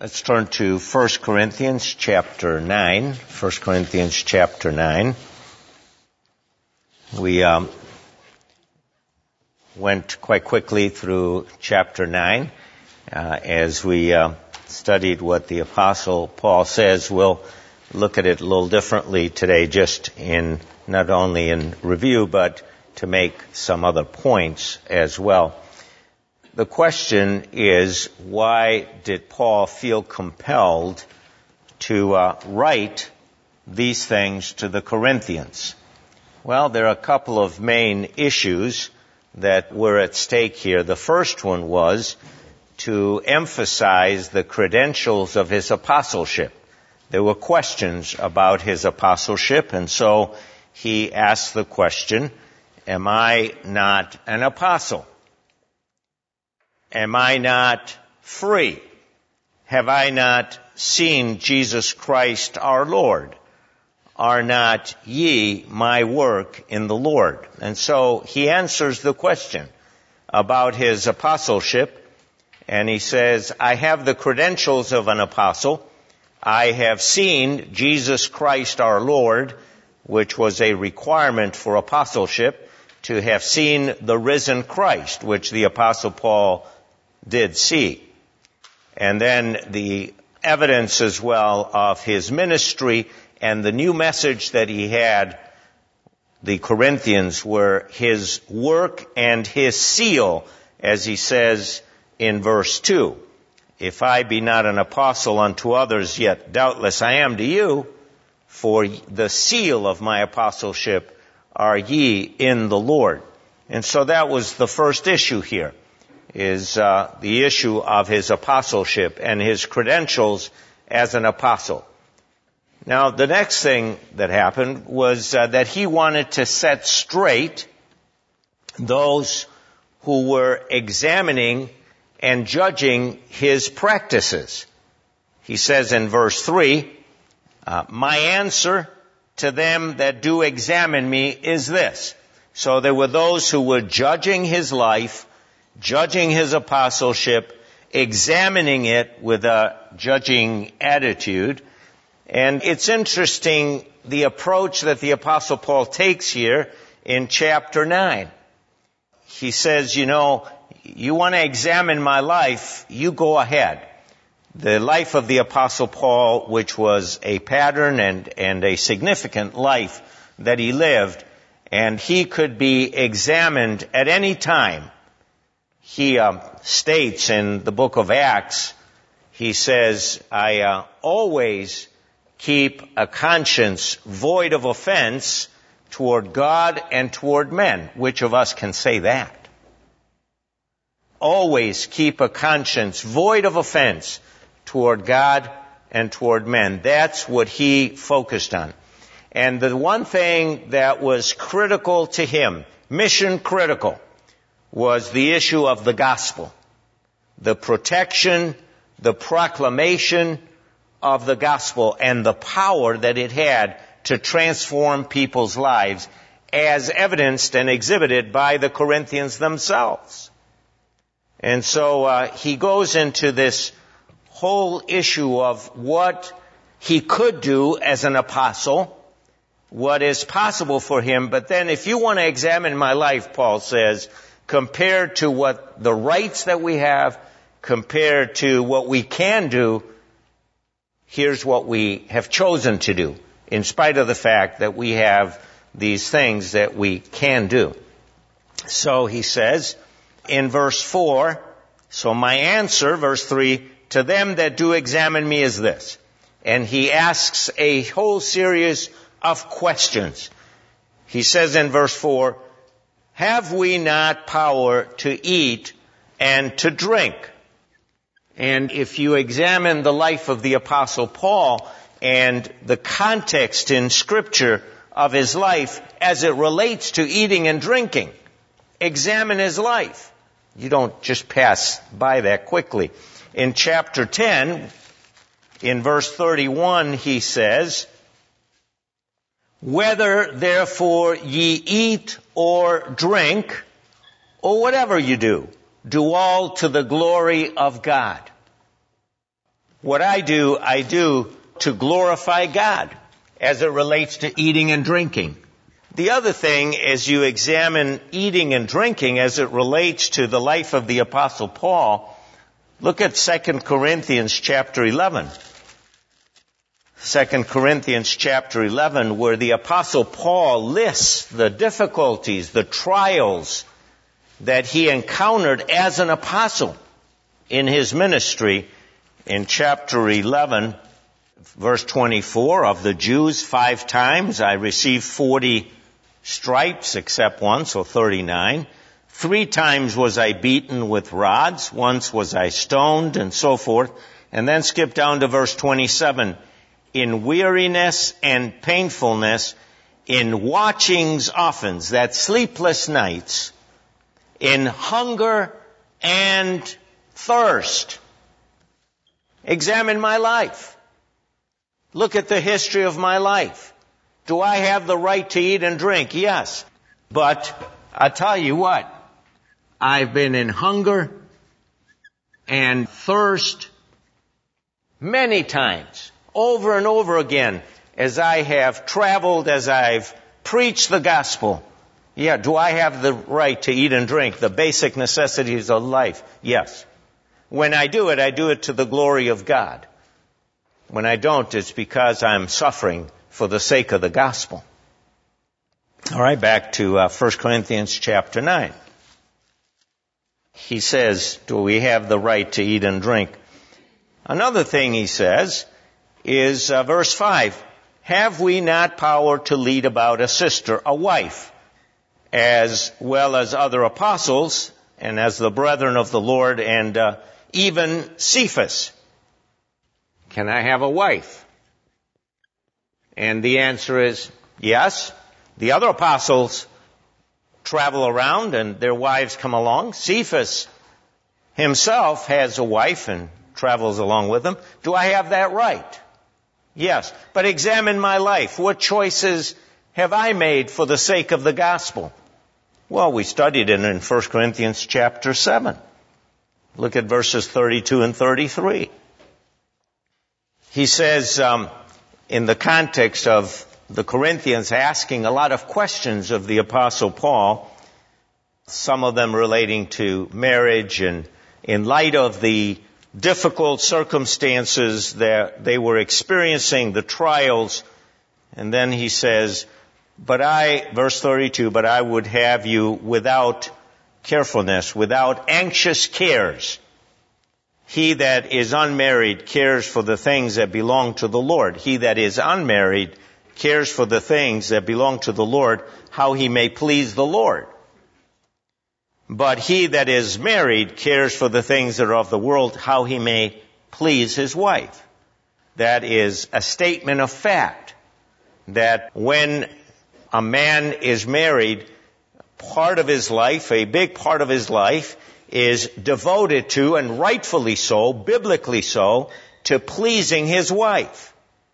Let's turn to 1 Corinthians chapter 9. 1 Corinthians chapter 9. We went quite quickly through chapter 9 as we studied what the Apostle Paul says. We'll look at it a little differently today, just in not only in review, but to make some other points as well. The question is, why did Paul feel compelled to write these things to the Corinthians? Well, there are a couple of main issues that were at stake here. The first one was to emphasize the credentials of his apostleship. There were questions about his apostleship, and so he asked the question, am I not an apostle? Am I not free? Have I not seen Jesus Christ our Lord? Are not ye my work in the Lord? And so he answers the question about his apostleship, and he says, I have the credentials of an apostle. I have seen Jesus Christ our Lord, which was a requirement for apostleship, to have seen the risen Christ, which the Apostle Paul did see. And then the evidence as well of his ministry and the new message that he had, the Corinthians, were his work and his seal, as he says in verse 2. If I be not an apostle unto others, yet doubtless I am to you, for the seal of my apostleship are ye in the Lord. And so that was the first issue here, is the issue of his apostleship and his credentials as an apostle. Now, the next thing that happened was that he wanted to set straight those who were examining and judging his practices. He says in verse 3, my answer to them that do examine me is this. So there were those who were judging his life, judging his apostleship, examining it with a judging attitude. And it's interesting the approach that the Apostle Paul takes here in chapter 9. He says, you want to examine my life, you go ahead. The life of the Apostle Paul, which was a pattern and a significant life that he lived, and he could be examined at any time. He states in the book of Acts, he says, I always keep a conscience void of offense toward God and toward men. Which of us can say that? Always keep a conscience void of offense toward God and toward men. That's what he focused on. And the one thing that was critical to him, mission critical, was the issue of the gospel. The protection, the proclamation of the gospel, and the power that it had to transform people's lives, as evidenced and exhibited by the Corinthians themselves. And so he goes into this whole issue of what he could do as an apostle, what is possible for him. But then if you want to examine my life, Paul says, compared to what the rights that we have, compared to what we can do, here's what we have chosen to do, in spite of the fact that we have these things that we can do. So he says in verse 4, so my answer, verse 3, to them that do examine me is this. And he asks a whole series of questions. He says in verse 4, have we not power to eat and to drink? And if you examine the life of the Apostle Paul and the context in Scripture of his life as it relates to eating and drinking, examine his life. You don't just pass by that quickly. In chapter 10, in verse 31, he says, whether therefore ye eat or drink, or whatever you do all to the glory of God. What I do to glorify God as it relates to eating and drinking. The other thing is you examine eating and drinking as it relates to the life of the Apostle Paul. Look at 2 Corinthians chapter 11. 2 Corinthians chapter 11, where the Apostle Paul lists the difficulties, the trials that he encountered as an apostle in his ministry. In chapter 11, verse 24, of the Jews 5 times I received 40 stripes, except one, so 39. 3 times was I beaten with rods, once was I stoned, and so forth. And then skip down to verse 27. In weariness and painfulness, in watchings often, that's sleepless nights, in hunger and thirst. Examine my life. Look at the history of my life. Do I have the right to eat and drink? Yes. But I tell you what, I've been in hunger and thirst many times, over and over again, as I have traveled, as I've preached the gospel. Yeah, do I have the right to eat and drink, the basic necessities of life? Yes. When I do it to the glory of God. When I don't, it's because I'm suffering for the sake of the gospel. All right, back to 1 Corinthians chapter 9. He says, do we have the right to eat and drink? Another thing he says is verse 5. Have we not power to lead about a sister, a wife, as well as other apostles, and as the brethren of the Lord, and even Cephas? Can I have a wife? And the answer is yes. The other apostles travel around and their wives come along. Cephas himself has a wife and travels along with them. Do I have that right? Yes. But examine my life. What choices have I made for the sake of the gospel? Well, we studied it in 1 Corinthians chapter 7. Look at verses 32 and 33. He says, in the context of the Corinthians asking a lot of questions of the Apostle Paul, some of them relating to marriage, and in light of the difficult circumstances that they were experiencing, the trials, and then he says, verse 32, but I would have you without carefulness, without anxious cares. He that is unmarried cares for the things that belong to the Lord. He that is unmarried cares for the things that belong to the Lord, how he may please the Lord. But he that is married cares for the things that are of the world, how he may please his wife. That is a statement of fact, that when a man is married, part of his life, a big part of his life, is devoted to, and rightfully so, biblically so, to pleasing his wife.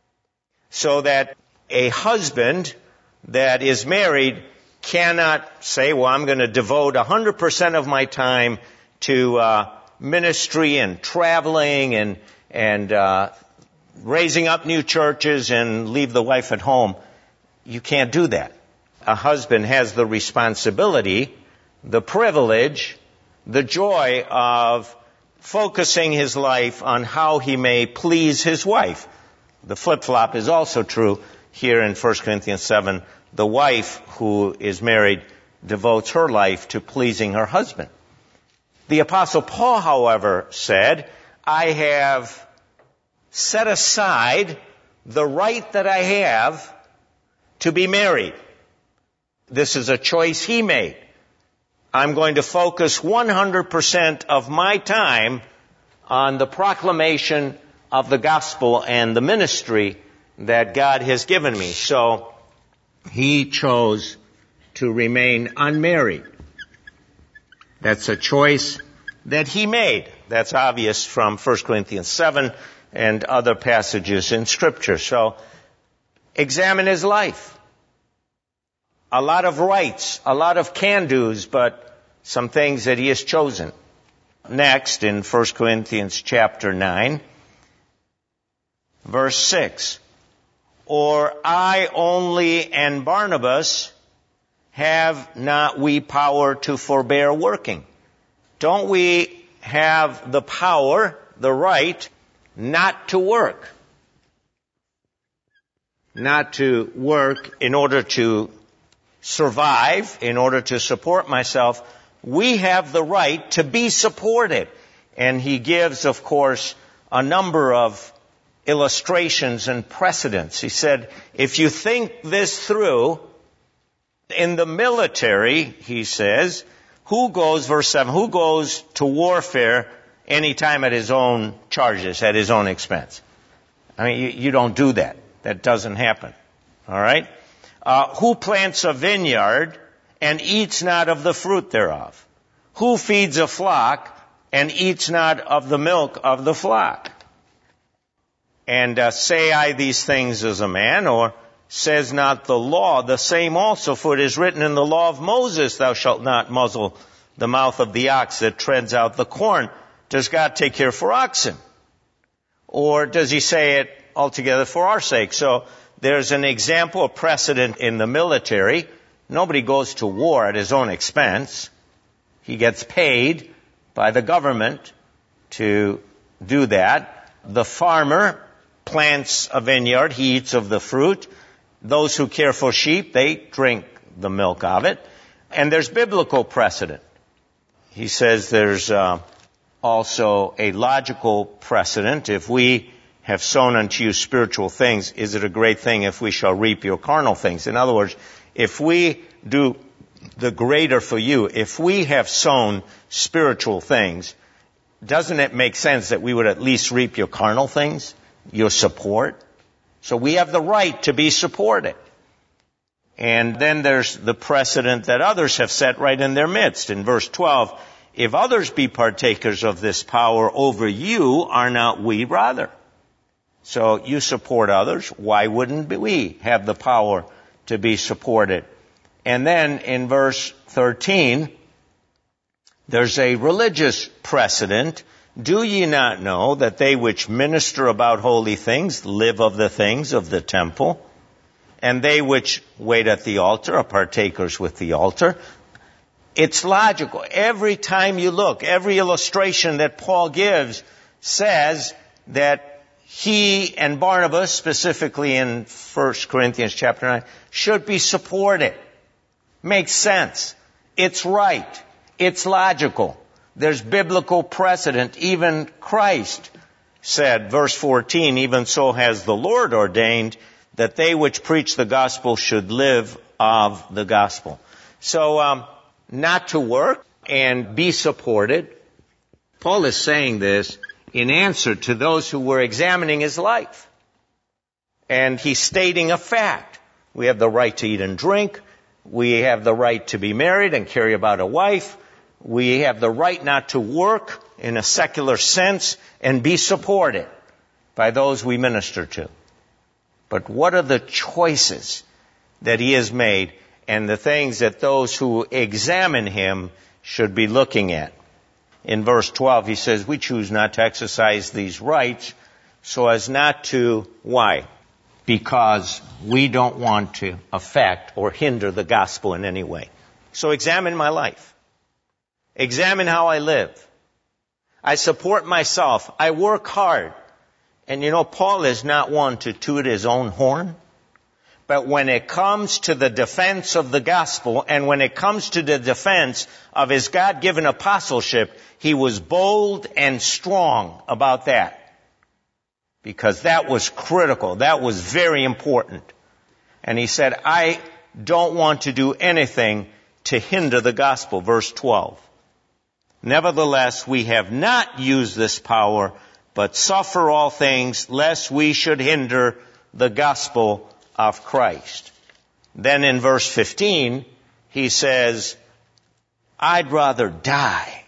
So that a husband that is married cannot say, well, I'm going to devote 100% of my time to ministry and traveling and raising up new churches and leave the wife at home. You can't do that. A husband has the responsibility, the privilege, the joy of focusing his life on how he may please his wife. The flip-flop is also true here in 1 Corinthians 7. The wife who is married devotes her life to pleasing her husband. The Apostle Paul, however, said, I have set aside the right that I have to be married. This is a choice he made. I'm going to focus 100% of my time on the proclamation of the gospel and the ministry that God has given me. So he chose to remain unmarried. That's a choice that he made. That's obvious from 1 Corinthians 7 and other passages in Scripture. So examine his life. A lot of rights, a lot of can-dos, but some things that he has chosen. Next, in 1 Corinthians chapter 9, Verse 6. Or I only and Barnabas, have not we power to forbear working? Don't we have the power, the right, not to work? Not to work in order to survive, in order to support myself. We have the right to be supported. And he gives, of course, a number of illustrations and precedents. He said, if you think this through, in the military, he says, verse 7, who goes to warfare anytime at his own charges, at his own expense? I mean, you don't do that. That doesn't happen. All right? Who plants a vineyard and eats not of the fruit thereof? Who feeds a flock and eats not of the milk of the flock? And say I these things as a man, or says not the law the same also? For it is written in the law of Moses, thou shalt not muzzle the mouth of the ox that treads out the corn. Does God take care for oxen? Or does he say it altogether for our sake? So there's an example, a precedent in the military. Nobody goes to war at his own expense. He gets paid by the government to do that. The farmer plants a vineyard. He eats of the fruit. Those who care for sheep, they drink the milk of it. And there's biblical precedent. He says there's also a logical precedent. If we have sown unto you spiritual things, is it a great thing if we shall reap your carnal things? In other words, if we do the greater for you, if we have sown spiritual things, doesn't it make sense that we would at least reap your carnal things, your support? So we have the right to be supported. And then there's the precedent that others have set right in their midst. In verse 12, if others be partakers of this power over you, are not we rather? So you support others. Why wouldn't we have the power to be supported? And then in verse 13, there's a religious precedent. Do ye not know that they which minister about holy things live of the things of the temple? And they which wait at the altar are partakers with the altar. It's logical. Every time you look, every illustration that Paul gives says that he and Barnabas, specifically in 1 Corinthians chapter 9, should be supported. Makes sense. It's right. It's logical. There's biblical precedent. Even Christ said, verse 14, even so has the Lord ordained that they which preach the gospel should live of the gospel. So, not to work and be supported. Paul is saying this in answer to those who were examining his life. And he's stating a fact. We have the right to eat and drink. We have the right to be married and carry about a wife. We have the right not to work in a secular sense and be supported by those we minister to. But what are the choices that he has made and the things that those who examine him should be looking at? In verse 12, he says, we choose not to exercise these rights so as not to, why? Because we don't want to affect or hinder the gospel in any way. So examine my life. Examine how I live. I support myself. I work hard. And you know, Paul is not one to toot his own horn. But when it comes to the defense of the gospel, and when it comes to the defense of his God-given apostleship, he was bold and strong about that. Because that was critical. That was very important. And he said, I don't want to do anything to hinder the gospel. Verse 12. Nevertheless, we have not used this power, but suffer all things, lest we should hinder the gospel of Christ. Then in verse 15, he says, I'd rather die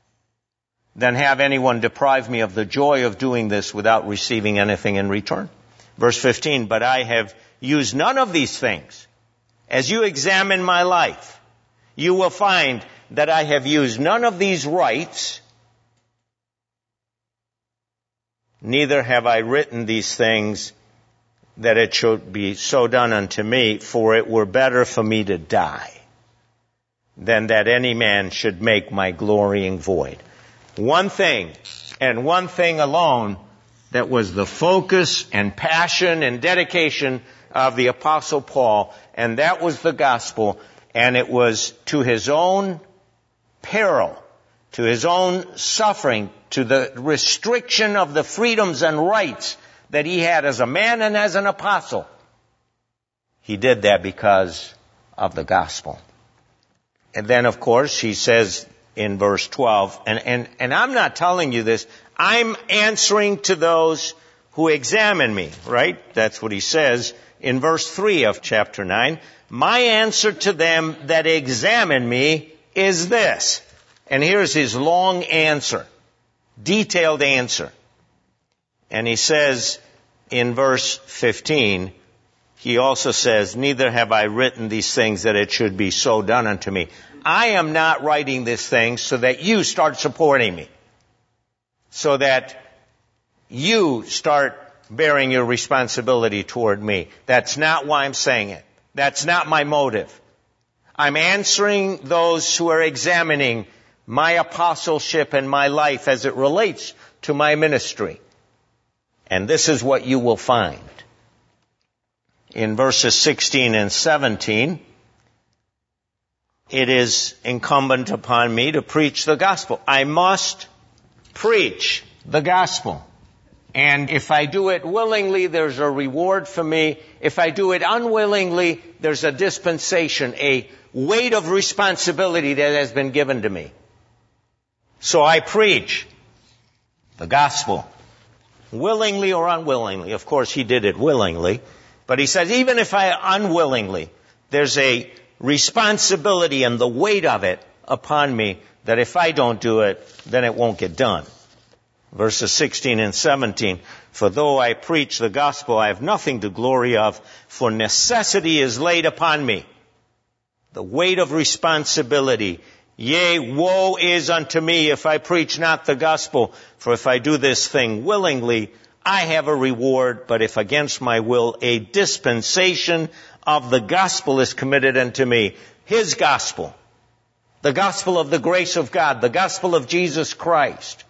than have anyone deprive me of the joy of doing this without receiving anything in return. Verse 15, but I have used none of these things. As you examine my life, you will find that I have used none of these rights neither have I written these things that it should be so done unto me, for it were better for me to die than that any man should make my glorying void. One thing, and one thing alone, that was the focus and passion and dedication of the Apostle Paul, and that was the gospel, and it was to his own peril, to his own suffering, to the restriction of the freedoms and rights that he had as a man and as an apostle. He did that because of the gospel. And then, of course, he says in verse 12, and I'm not telling you this, I'm answering to those who examine me, right? That's what he says in verse 3 of chapter 9. My answer to them that examine me is this. And here's his long answer, detailed answer. And he says in verse 15, he also says, neither have I written these things that it should be so done unto me. I am not writing these things so that you start supporting me, so that you start bearing your responsibility toward me. That's not why I'm saying it. That's not my motive. I'm answering those who are examining my apostleship and my life as it relates to my ministry. And this is what you will find. In verses 16 and 17, it is incumbent upon me to preach the gospel. I must preach the gospel. And if I do it willingly, there's a reward for me. If I do it unwillingly, there's a dispensation, a weight of responsibility that has been given to me. So I preach the gospel, willingly or unwillingly. Of course, he did it willingly. But he says, even if I unwillingly, there's a responsibility and the weight of it upon me that if I don't do it, then it won't get done. Verses 16 and 17, for though I preach the gospel, I have nothing to glory of, for necessity is laid upon me. The weight of responsibility. Yea, woe is unto me if I preach not the gospel, for if I do this thing willingly, I have a reward, but if against my will, a dispensation of the gospel is committed unto me. His gospel. The gospel of the grace of God. The gospel of Jesus Christ.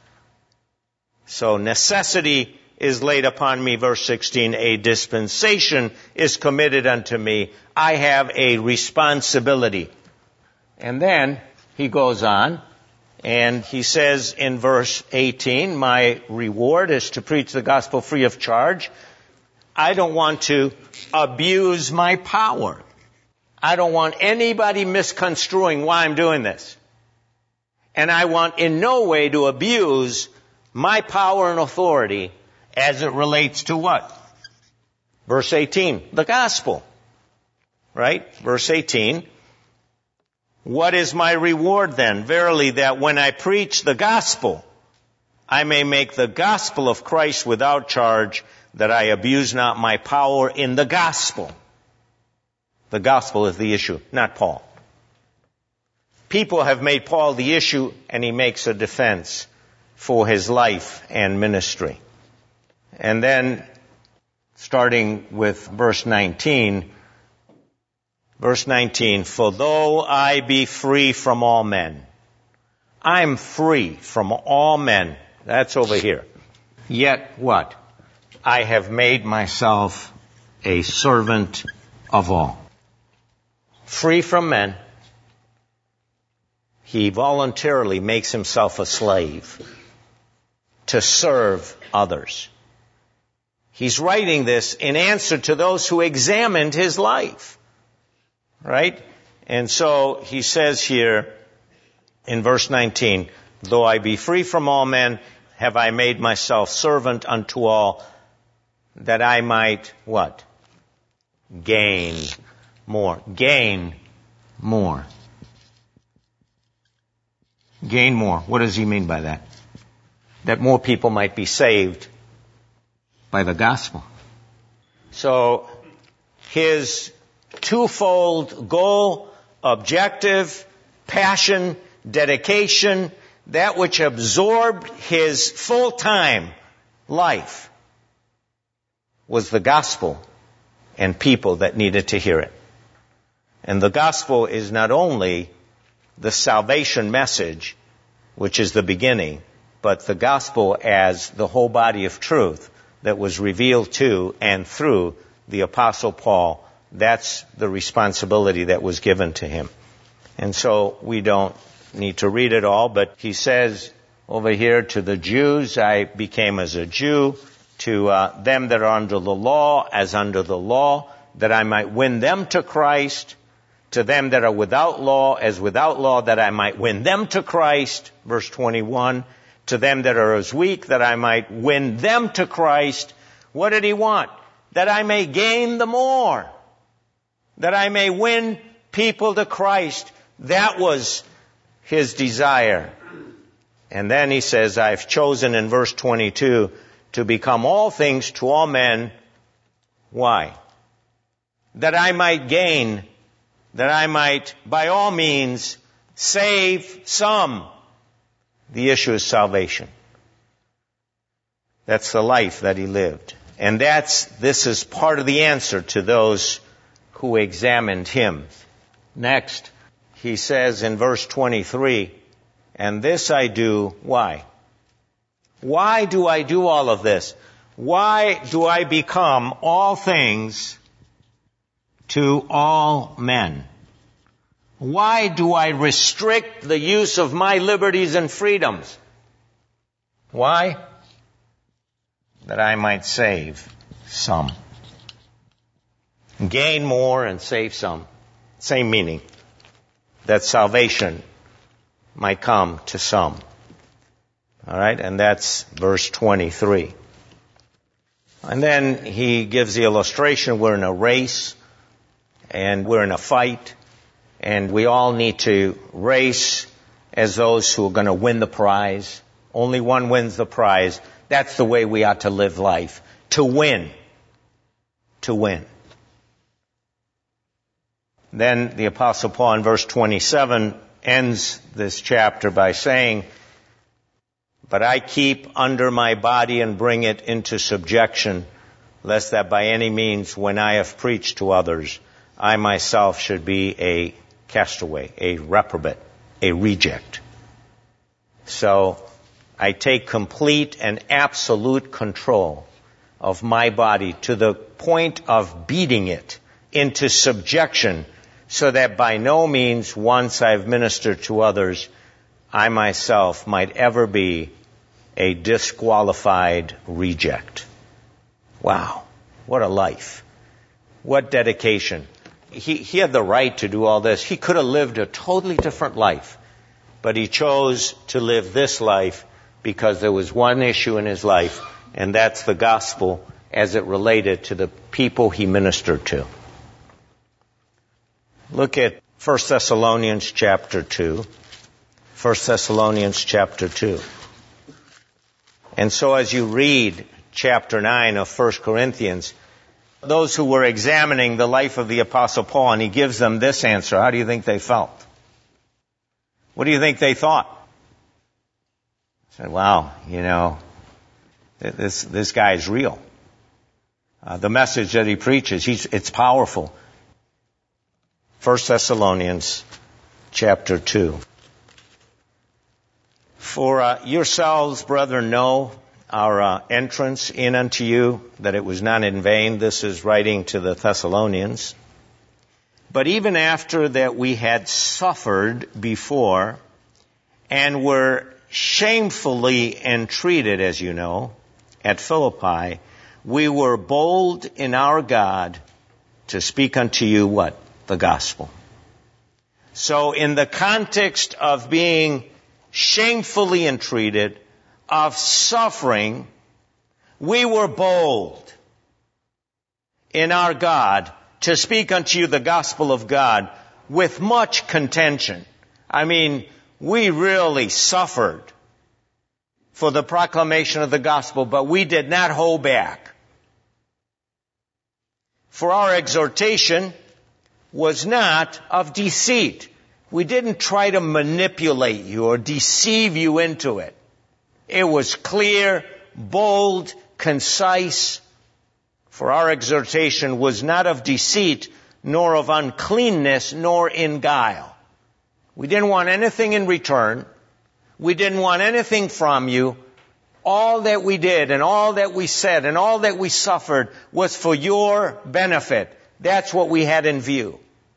So necessity is laid upon me, verse 16. A dispensation is committed unto me. I have a responsibility. And then he goes on. And he says in verse 18, my reward is to preach the gospel free of charge. I don't want to abuse my power. I don't want anybody misconstruing why I'm doing this. And I want in no way to abuse my power and authority as it relates to what? Verse 18, the gospel. Right? Verse 18. What is my reward then? Verily, that when I preach the gospel, I may make the gospel of Christ without charge, that I abuse not my power in the gospel. The gospel is the issue, not Paul. People have made Paul the issue, and he makes a defense for his life and ministry. And then, starting with verse 19, for though I be free from all men, I'm free from all men. That's over here. Yet what? I have made myself a servant of all. Free from men. He voluntarily makes himself a slave to serve others. He's writing this in answer to those who examined his life. Right? And so he says here in verse 19, though I be free from all men, have I made myself servant unto all, that I might, what? Gain more. Gain more. Gain more. What does he mean by that? That more people might be saved by the gospel. So his twofold goal, objective, passion, dedication, that which absorbed his full time life was the gospel and people that needed to hear it. And the gospel is not only the salvation message, which is the beginning, but the gospel as the whole body of truth that was revealed to and through the Apostle Paul. That's the responsibility that was given to him. And so we don't need to read it all, but he says over here, to the Jews I became as a Jew, to them that are under the law as under the law, that I might win them to Christ, to them that are without law as without law, that I might win them to Christ. Verse 21, to them that are as weak, that I might win them to Christ. What did he want? That I may gain the more. That I may win people to Christ. That was his desire. And then he says, I've chosen in verse 22 to become all things to all men. Why? That I might gain, that I might by all means save some. The issue is salvation. That's the life that he lived. And this is part of the answer to those who examined him. Next, he says in verse 23, and this I do, why? Why do I do all of this? Why do I become all things to all men? Why do I restrict the use of my liberties and freedoms? Why? That I might save some. Gain more and save some. Same meaning. That salvation might come to some. All right, and that's verse 23. And then he gives the illustration. We're in a race, and we're in a fight, and we all need to race as those who are going to win the prize. Only one wins the prize. That's the way we ought to live life. To win. To win. Then the Apostle Paul in verse 27 ends this chapter by saying, but I keep under my body and bring it into subjection, lest that by any means when I have preached to others, I myself should be a castaway, a reprobate, a reject. So I take complete and absolute control of my body to the point of beating it into subjection, so that by no means, once I've ministered to others, I myself might ever be a disqualified reject. Wow, what a life. What dedication. He had the right to do all this. He could have lived a totally different life, but he chose to live this life because there was one issue in his life, and that's the gospel as it related to the people he ministered to. Look at 1 Thessalonians chapter 2. 1 Thessalonians chapter 2. And so as you read chapter 9 of 1 Corinthians, those who were examining the life of the Apostle Paul, and he gives them this answer, how do you think they felt? What do you think they thought? Said, wow, this guy is real. The message that he preaches, it's powerful. 1 Thessalonians chapter 2. For yourselves, brethren, know our entrance in unto you, that it was not in vain. This is writing to the Thessalonians. But even after that we had suffered before and were shamefully entreated, as you know, at Philippi, we were bold in our God to speak unto you what? The gospel. So in the context of being shamefully entreated, of suffering, we were bold in our God to speak unto you the gospel of God with much contention. I mean, we really suffered for the proclamation of the gospel, but we did not hold back. For our exhortation was not of deceit. We didn't try to manipulate you or deceive you into it. It was clear, bold, concise. For our exhortation was not of deceit, nor of uncleanness, nor in guile. We didn't want anything in return. We didn't want anything from you. All that we did and all that we said and all that we suffered was for your benefit. That's what we had in view.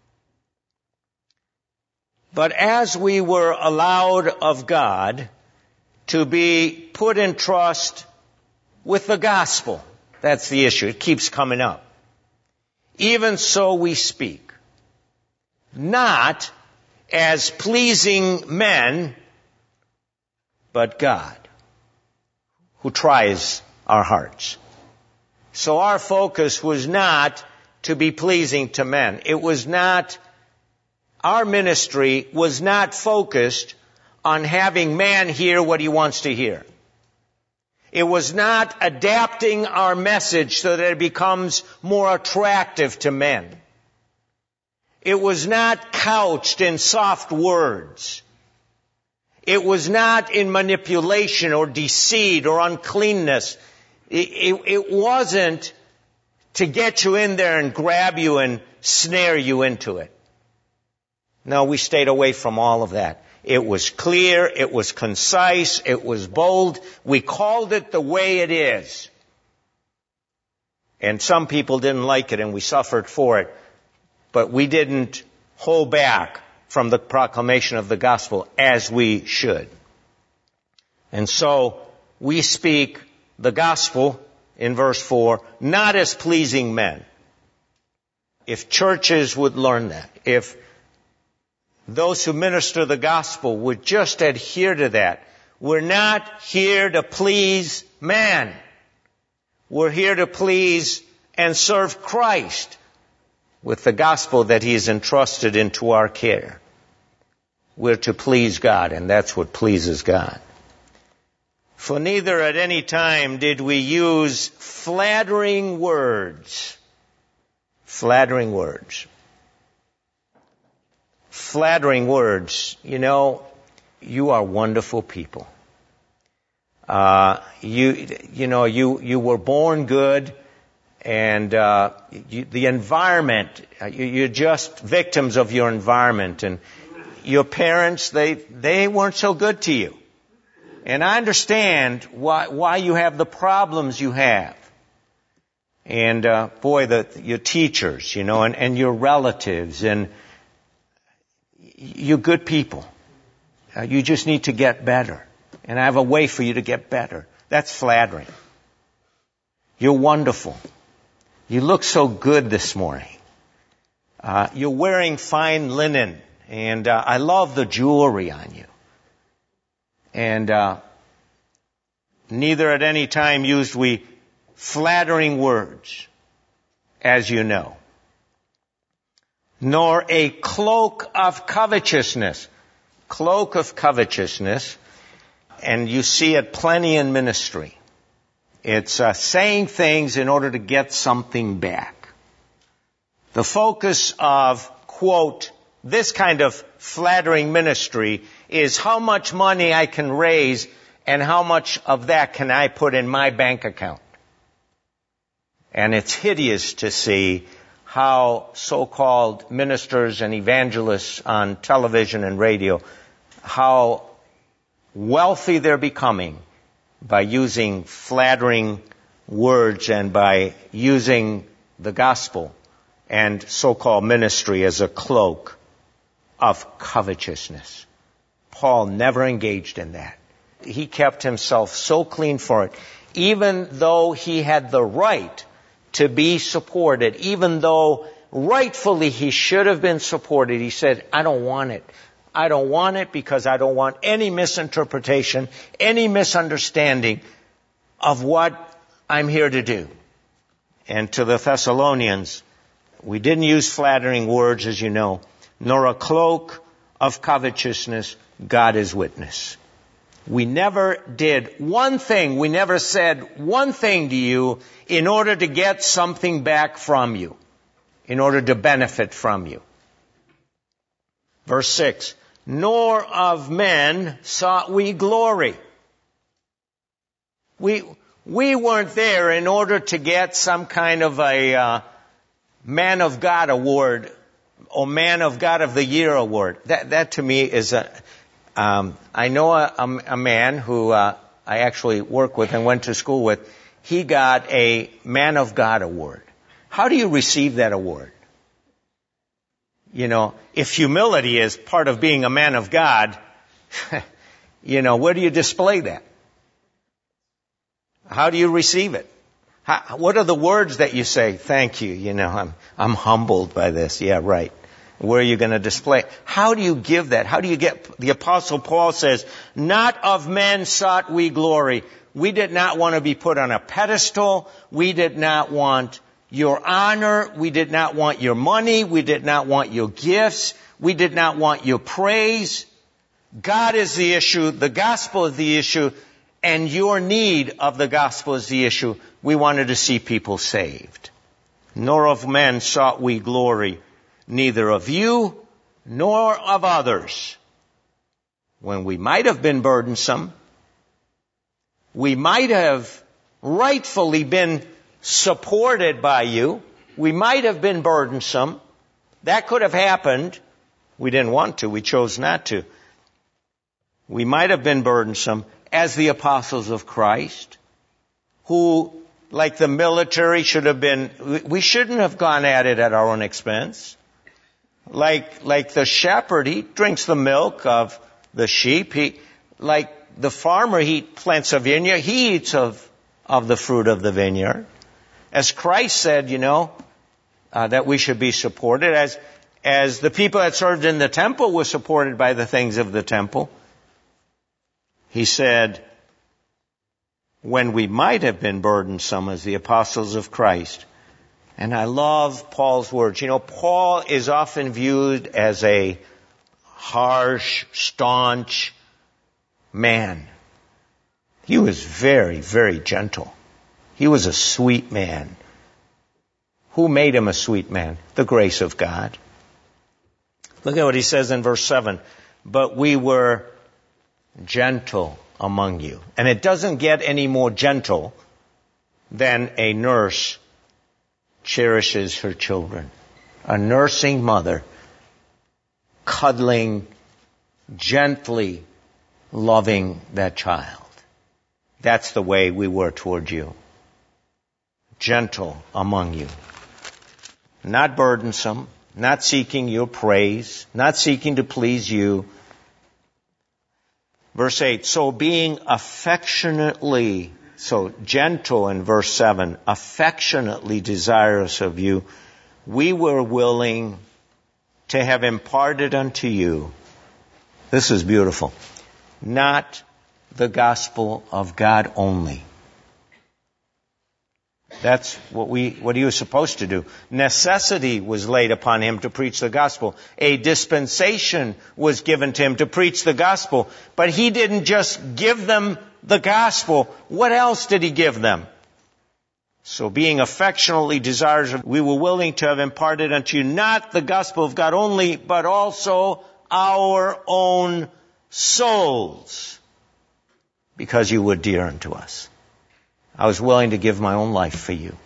But as we were allowed of God to be put in trust with the gospel, that's the issue. It keeps coming up. Even so we speak, not as pleasing men, but God, who tries our hearts. So our focus was not to be pleasing to men. It was not, our ministry was not focused on having man hear what he wants to hear. It was not adapting our message so that it becomes more attractive to men. It was not couched in soft words. It was not in manipulation or deceit or uncleanness. It wasn't to get you in there and grab you and snare you into it. No, we stayed away from all of that. It was clear, it was concise, it was bold. We called it the way it is. And some people didn't like it and we suffered for it. But we didn't hold back from the proclamation of the gospel as we should. And so we speak the gospel in verse 4, not as pleasing men. If churches would learn that, if those who minister the gospel would just adhere to that. We're not here to please man. We're here to please and serve Christ with the gospel that He has entrusted into our care. We're to please God, and that's what pleases God. For neither at any time did we use flattering words. Flattering words. Flattering words. You know, you are wonderful people. You were born good, and the environment, you're just victims of your environment, and your parents, they weren't so good to you. And I understand why you have the problems you have. And your teachers, and your relatives, and you're good people. You just need to get better. And I have a way for you to get better. That's flattering. You're wonderful. You look so good this morning. You're wearing fine linen. And I love the jewelry on you. And neither at any time used we flattering words, as you know, nor a cloak of covetousness. Cloak of covetousness, and you see it plenty in ministry. It's saying things in order to get something back. The focus of, quote, this kind of flattering ministry is how much money I can raise and how much of that can I put in my bank account. And it's hideous to see how so-called ministers and evangelists on television and radio, how wealthy they're becoming by using flattering words and by using the gospel and so-called ministry as a cloak of covetousness. Paul never engaged in that. He kept himself so clean for it, even though he had the right to be supported, even though rightfully he should have been supported. He said, I don't want it. I don't want it because I don't want any misinterpretation, any misunderstanding of what I'm here to do. And to the Thessalonians, we didn't use flattering words, as you know, nor a cloak of covetousness. God is witness. We never did one thing, we never said one thing to you in order to get something back from you, in order to benefit from you. Verse 6, nor of men sought we glory. We We weren't there in order to get some kind of a Man of God award or Man of God of the Year award. That to me is I know a man who I actually work with and went to school with. He got a Man of God award. How do you receive that award? You know, if humility is part of being a man of God, you know, where do you display that? How do you receive it? What are the words that you say? Thank you. You know, I'm humbled by this. Yeah, right. Where are you going to display it? How do you give that? How do you get, the Apostle Paul says, not of men sought we glory. We did not want to be put on a pedestal. We did not want your honor. We did not want your money. We did not want your gifts. We did not want your praise. God is the issue. The gospel is the issue. And your need of the gospel is the issue. We wanted to see people saved. Nor of men sought we glory, neither of you nor of others. When we might have been burdensome, we might have rightfully been supported by you. We might have been burdensome. That could have happened. We didn't want to. We chose not to. We might have been burdensome as the apostles of Christ, who, like the military, should have been, we shouldn't have gone at it at our own expense. Like the shepherd, he drinks the milk of the sheep. Like the farmer, he plants a vineyard. He eats of the fruit of the vineyard. As Christ said, you know, that we should be supported. As the people that served in the temple were supported by the things of the temple. He said, when we might have been burdensome as the apostles of Christ. And I love Paul's words. You know, Paul is often viewed as a harsh, staunch man. He was very, very gentle. He was a sweet man. Who made him a sweet man? The grace of God. Look at what he says in verse 7. But we were gentle among you. And it doesn't get any more gentle than a nurse cherishes her children. A nursing mother cuddling, gently loving that child. That's the way we were toward you. Gentle among you. Not burdensome, not seeking your praise, not seeking to please you. Verse 8, so gentle in verse 7, affectionately desirous of you, we were willing to have imparted unto you, this is beautiful, not the gospel of God only. That's what he was supposed to do. Necessity was laid upon him to preach the gospel. A dispensation was given to him to preach the gospel. But he didn't just give them the gospel. What else did he give them? So being affectionately desirous, we were willing to have imparted unto you not the gospel of God only, but also our own souls, because you were dear unto us. I was willing to give my own life for you.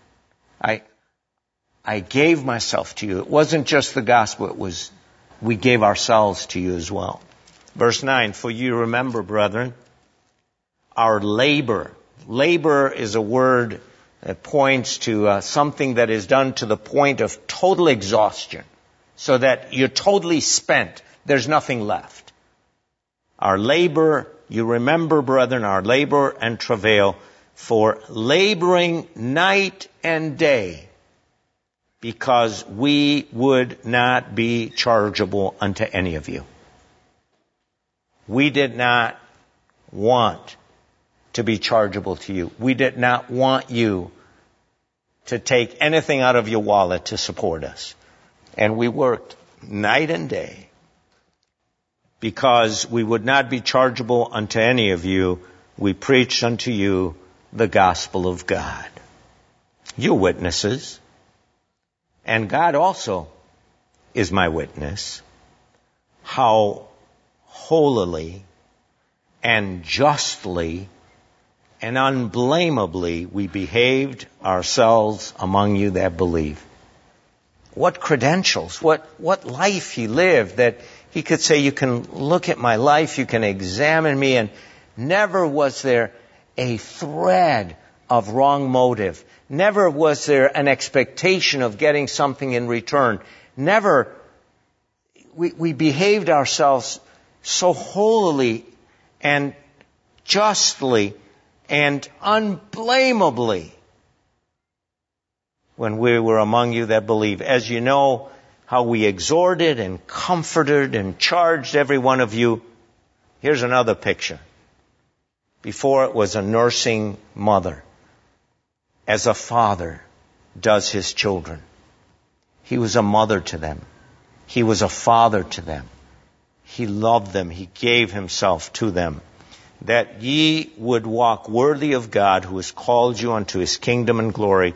I gave myself to you. It wasn't just the gospel, we gave ourselves to you as well. Verse 9, for you remember, brethren, our labor. Labor is a word that points to something that is done to the point of total exhaustion, so that you're totally spent. There's nothing left. Our labor, you remember, brethren, our labor and travail, for laboring night and day, because we would not be chargeable unto any of you. We did not want to be chargeable to you. We did not want you to take anything out of your wallet to support us. And we worked night and day because we would not be chargeable unto any of you. We preached unto you the gospel of God. You're witnesses. And God also is my witness. How holily and justly and unblameably we behaved ourselves among you that believe. What credentials, what life he lived, that he could say, you can look at my life, you can examine me, and never was there a thread of wrong motive. Never was there an expectation of getting something in return. Never, we behaved ourselves so holily and justly and unblameably when we were among you that believe. As you know, how we exhorted and comforted and charged every one of you. Here's another picture. Before it was a nursing mother, as a father does his children. He was a mother to them. He was a father to them. He loved them. He gave himself to them. That ye would walk worthy of God, who has called you unto his kingdom and glory.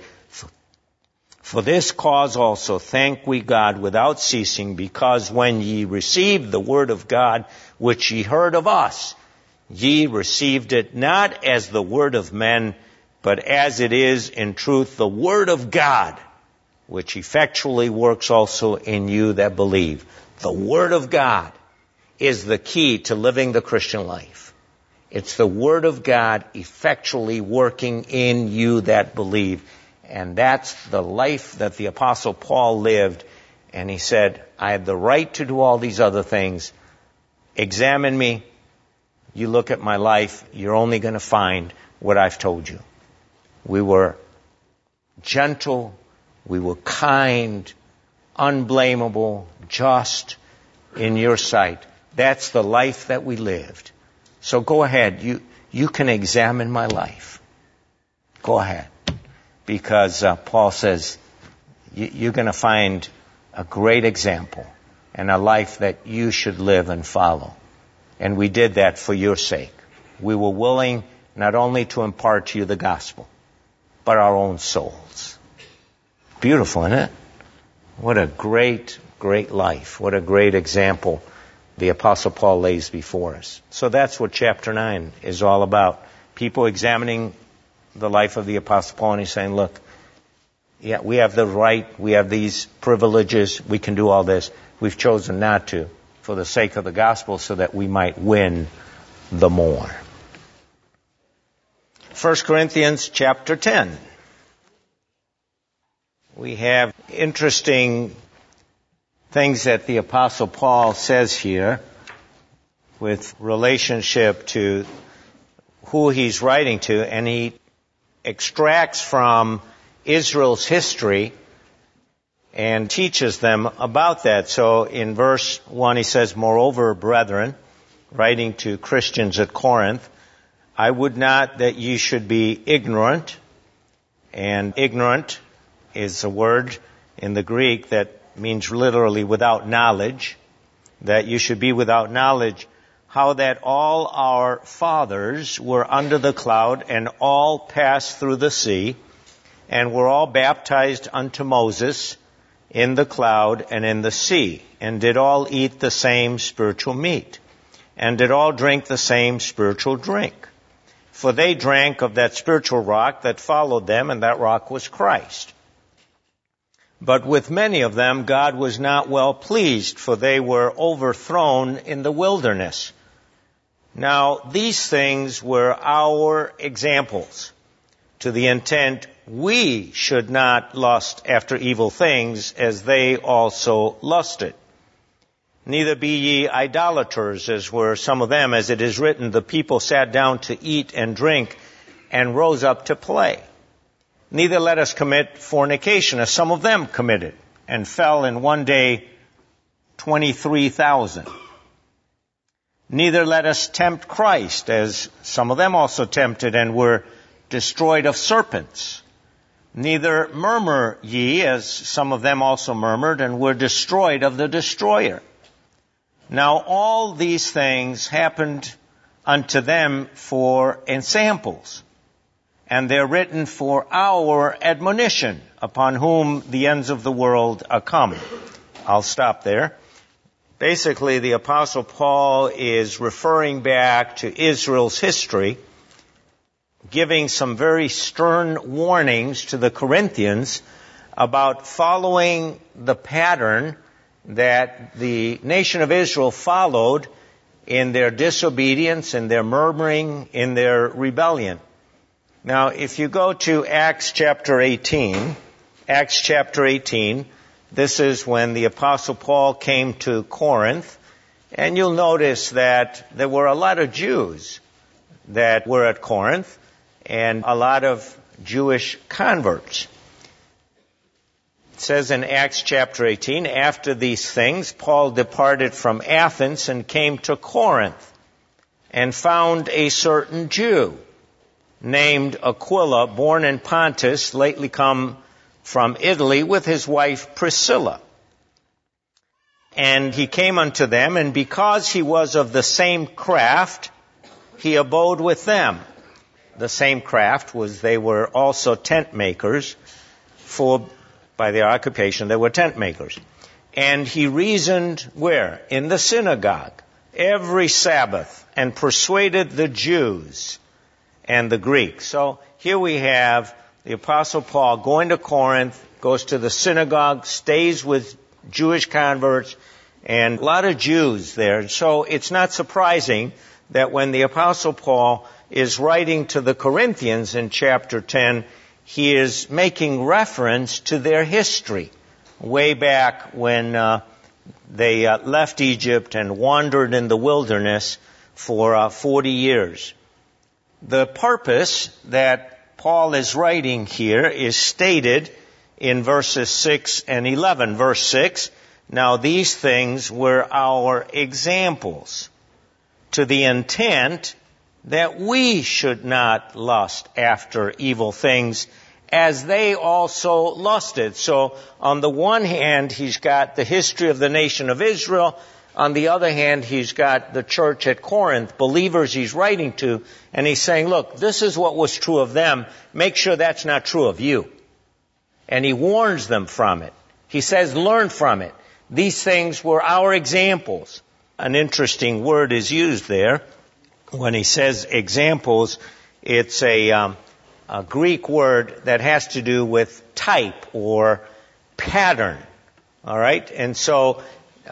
For this cause also thank we God without ceasing, because when ye received the word of God, which ye heard of us, ye received it not as the word of men, but as it is in truth the word of God, which effectually works also in you that believe. The word of God is the key to living the Christian life. It's the word of God effectually working in you that believe. And that's the life that the Apostle Paul lived. And he said, I have the right to do all these other things. Examine me. You look at my life, you're only going to find what I've told you. We were gentle, we were kind, unblameable, just in your sight. That's the life that we lived. So go ahead, you can examine my life. Go ahead. Because Paul says, you're going to find a great example and a life that you should live and follow. And we did that for your sake. We were willing not only to impart to you the gospel, but our own souls. Beautiful, isn't it? What a great, great life. What a great example the Apostle Paul lays before us. So that's what chapter 9 is all about. People examining the life of the Apostle Paul, and he's saying, look, yeah, we have the right, we have these privileges, we can do all this. We've chosen not to for the sake of the gospel so that we might win the more. 1 Corinthians chapter 10. We have interesting things that the Apostle Paul says here with relationship to who he's writing to, and he extracts from Israel's history and teaches them about that. So in verse 1 he says, Moreover, brethren, writing to Christians at Corinth, I would not that ye should be ignorant. And ignorant is a word in the Greek that means literally without knowledge, that you should be without knowledge, how that all our fathers were under the cloud and all passed through the sea and were all baptized unto Moses in the cloud and in the sea, and did all eat the same spiritual meat, and did all drink the same spiritual drink. For they drank of that spiritual rock that followed them, and that rock was Christ. But with many of them God was not well pleased, for they were overthrown in the wilderness. Now these things were our examples, to the intent we should not lust after evil things, as they also lusted. Neither be ye idolaters, as were some of them, as it is written, the people sat down to eat and drink, and rose up to play. Neither let us commit fornication, as some of them committed, and fell in one day 23,000. Neither let us tempt Christ, as some of them also tempted, and were destroyed of serpents. Neither murmur ye, as some of them also murmured, and were destroyed of the destroyer. Now all these things happened unto them for ensamples, and they're written for our admonition, upon whom the ends of the world are come. I'll stop there. Basically, the Apostle Paul is referring back to Israel's history, giving some very stern warnings to the Corinthians about following the pattern that the nation of Israel followed in their disobedience, in their murmuring, in their rebellion. Now, if you go to Acts chapter 18, this is when the Apostle Paul came to Corinth, and you'll notice that there were a lot of Jews that were at Corinth, and a lot of Jewish converts. It says in Acts chapter 18, after these things, Paul departed from Athens and came to Corinth, and found a certain Jew named Aquila, born in Pontus, lately come from Italy, with his wife Priscilla. And he came unto them, and because he was of the same craft, he abode with them. The same craft was they were also tent makers, for by their occupation they were tent makers. And he reasoned where? In the synagogue, every Sabbath, and persuaded the Jews and the Greeks. So here we have the Apostle Paul going to Corinth, goes to the synagogue, stays with Jewish converts, and a lot of Jews there. So it's not surprising that when the Apostle Paul is writing to the Corinthians in chapter 10, he is making reference to their history, way back when they left Egypt and wandered in the wilderness for 40 years. The purpose that Paul is writing here is stated in verses 6 and 11. Verse 6, now these things were our examples, to the intent that we should not lust after evil things, as they also lusted. So on the one hand, he's got the history of the nation of Israel. On the other hand, he's got the church at Corinth, believers he's writing to, and he's saying, look, this is what was true of them. Make sure that's not true of you. And he warns them from it. He says, learn from it. These things were our examples. An interesting word is used there. When he says examples, it's a Greek word that has to do with type or pattern. All right? And so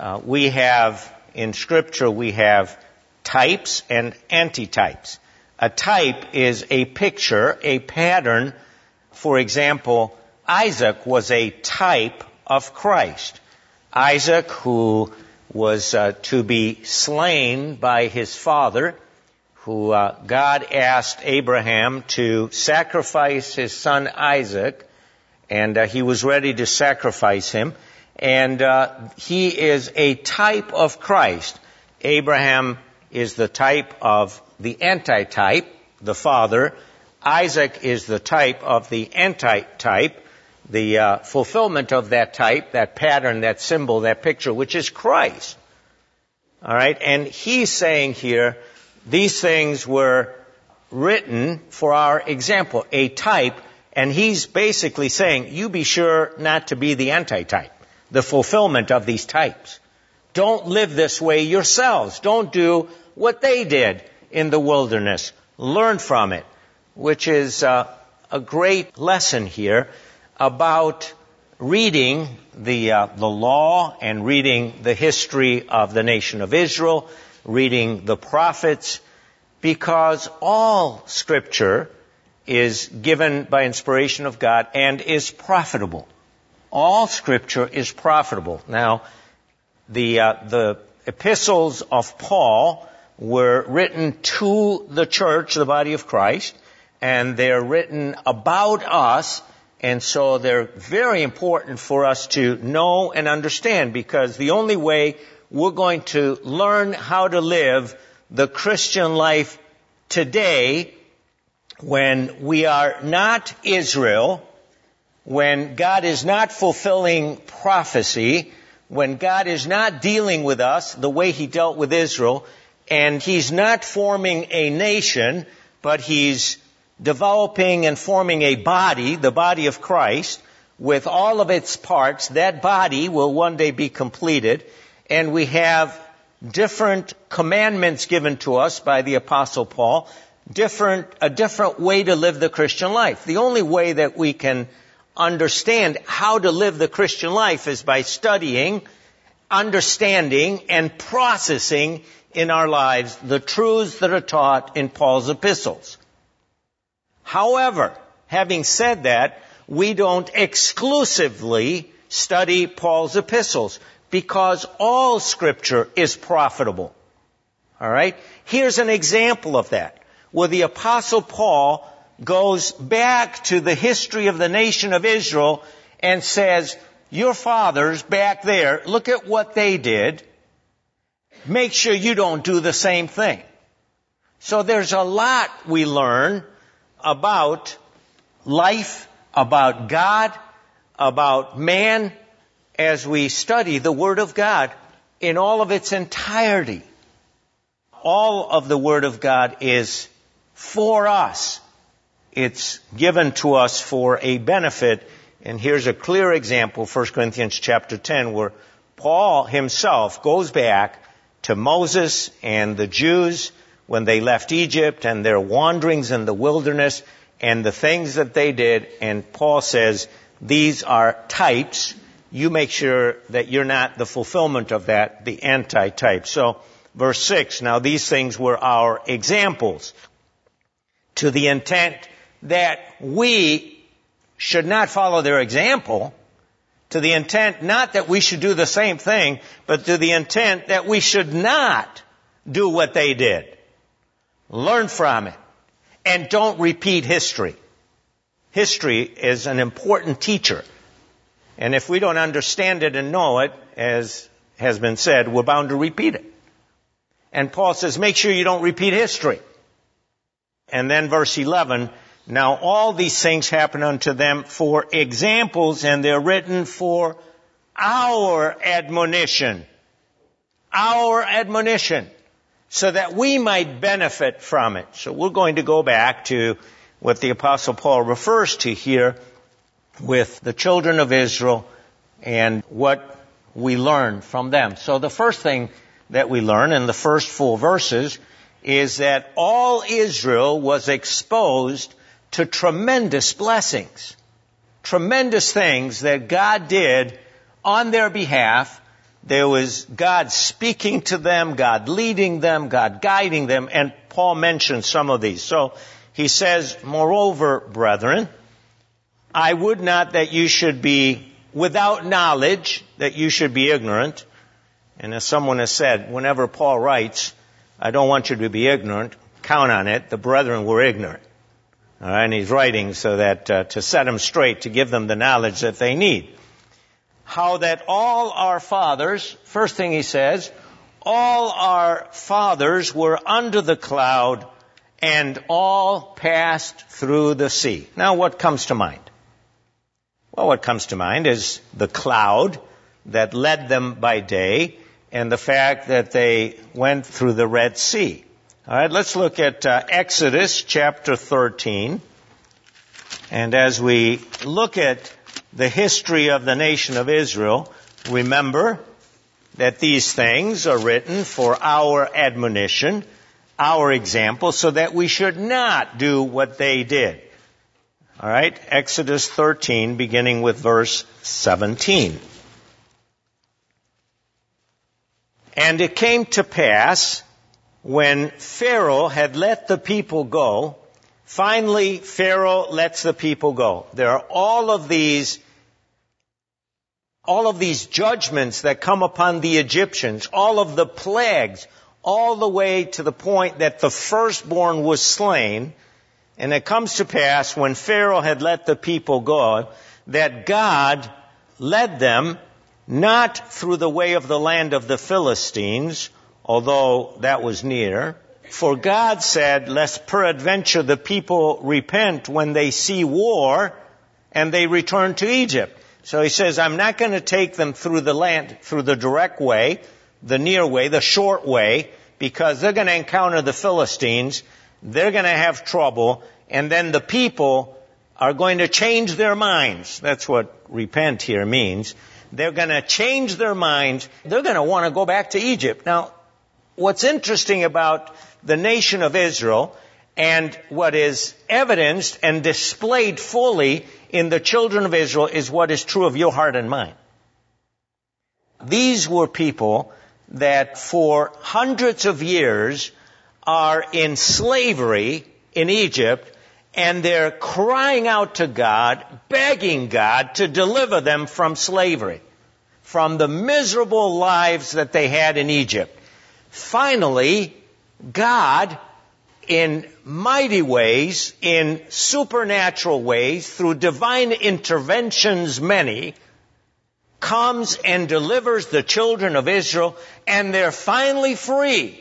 we have, in Scripture, we have types and antitypes. A type is a picture, a pattern. For example, Isaac was a type of Christ. Isaac, who was to be slain by his father, who God asked Abraham to sacrifice his son Isaac, and he was ready to sacrifice him. And he is a type of Christ. Abraham is the type of the antitype, the father. Isaac is the type of the antitype, the fulfillment of that type, that pattern, that symbol, that picture, which is Christ. All right? And he's saying here, these things were written for our example, a type, and he's basically saying, you be sure not to be the antitype, the fulfillment of these types. Don't live this way yourselves. Don't do what they did in the wilderness. Learn from it, which is a great lesson here about reading the law and reading the history of the nation of Israel, reading the prophets, because all Scripture is given by inspiration of God and is profitable. All Scripture is profitable. Now, the epistles of Paul were written to the church, the body of Christ, and they're written about us, and so they're very important for us to know and understand, because the only way we're going to learn how to live the Christian life today, when we are not Israel, when God is not fulfilling prophecy, when God is not dealing with us the way He dealt with Israel, and He's not forming a nation, but He's developing and forming a body, the body of Christ, with all of its parts. That body will one day be completed, and we have different commandments given to us by the Apostle Paul. a different way to live the Christian life. The only way that we can understand how to live the Christian life is by studying, understanding, and processing in our lives the truths that are taught in Paul's epistles. However, having said that, we don't exclusively study Paul's epistles because all Scripture is profitable. All right? Here's an example of that, where the Apostle Paul goes back to the history of the nation of Israel and says, your fathers back there, look at what they did. Make sure you don't do the same thing. So there's a lot we learn about life, about God, about man, as we study the Word of God in all of its entirety. All of the Word of God is for us. It's given to us for a benefit. And here's a clear example, 1 Corinthians chapter 10, where Paul himself goes back to Moses and the Jews when they left Egypt and their wanderings in the wilderness and the things that they did. And Paul says, these are types. You make sure that you're not the fulfillment of that, the anti-type. So, verse 6, now these things were our examples, to the intent that we should not follow their example, to the intent not that we should do the same thing, but to the intent that we should not do what they did. Learn from it, and don't repeat history. History is an important teacher. And if we don't understand it and know it, as has been said, we're bound to repeat it. And Paul says, make sure you don't repeat history. And then verse 11, now all these things happen unto them for examples, and they're written for our admonition. Our admonition. So that we might benefit from it. So we're going to go back to what the Apostle Paul refers to here with the children of Israel and what we learn from them. So the first thing that we learn in the first 4 verses is that all Israel was exposed to tremendous blessings. Tremendous things that God did on their behalf. There was God speaking to them, God leading them, God guiding them, and Paul mentions some of these. So he says, moreover, brethren, I would not that you should be without knowledge, that you should be ignorant. And as someone has said, whenever Paul writes, I don't want you to be ignorant, count on it, the brethren were ignorant. All right, and he's writing so that to set them straight, to give them the knowledge that they need. How that all our fathers, first thing he says, all our fathers were under the cloud and all passed through the sea. Now what comes to mind? Well, what comes to mind is the cloud that led them by day and the fact that they went through the Red Sea. All right, let's look at Exodus chapter 13. And as we look at the history of the nation of Israel, remember that these things are written for our admonition, our example, so that we should not do what they did. All right, Exodus 13, beginning with verse 17. And it came to pass, when Pharaoh had let the people go, finally Pharaoh lets the people go. There are all of these judgments that come upon the Egyptians, all of the plagues, all the way to the point that the firstborn was slain. And it comes to pass, when Pharaoh had let the people go, that God led them not through the way of the land of the Philistines, although that was near. For God said, lest peradventure the people repent when they see war, and they return to Egypt. So he says, I'm not going to take them through the land, through the direct way, the near way, the short way, because they're going to encounter the Philistines, they're going to have trouble, and then the people are going to change their minds. That's what repent here means. They're going to change their minds. They're going to want to go back to Egypt. Now, what's interesting about the nation of Israel, And what is evidenced and displayed fully in the children of Israel is what is true of your heart and mind. These were people that for hundreds of years are in slavery in Egypt, and they're crying out to God, begging God to deliver them from slavery, from the miserable lives that they had in Egypt. Finally, God, in mighty ways, in supernatural ways, through divine interventions many, comes and delivers the children of Israel, and they're finally free.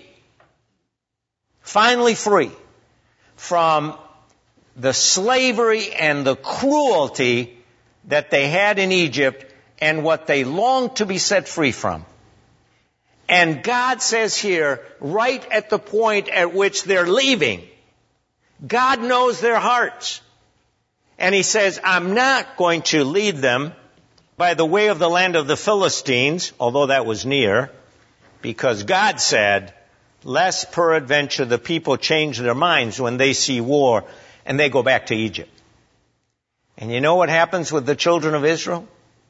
Finally free from the slavery and the cruelty that they had in Egypt and what they longed to be set free from. And God says here, right at the point at which they're leaving, God knows their hearts. And He says, I'm not going to lead them by the way of the land of the Philistines, although that was near, because God said, lest peradventure the people change their minds when they see war and they go back to Egypt. And you know what happens with the children of Israel?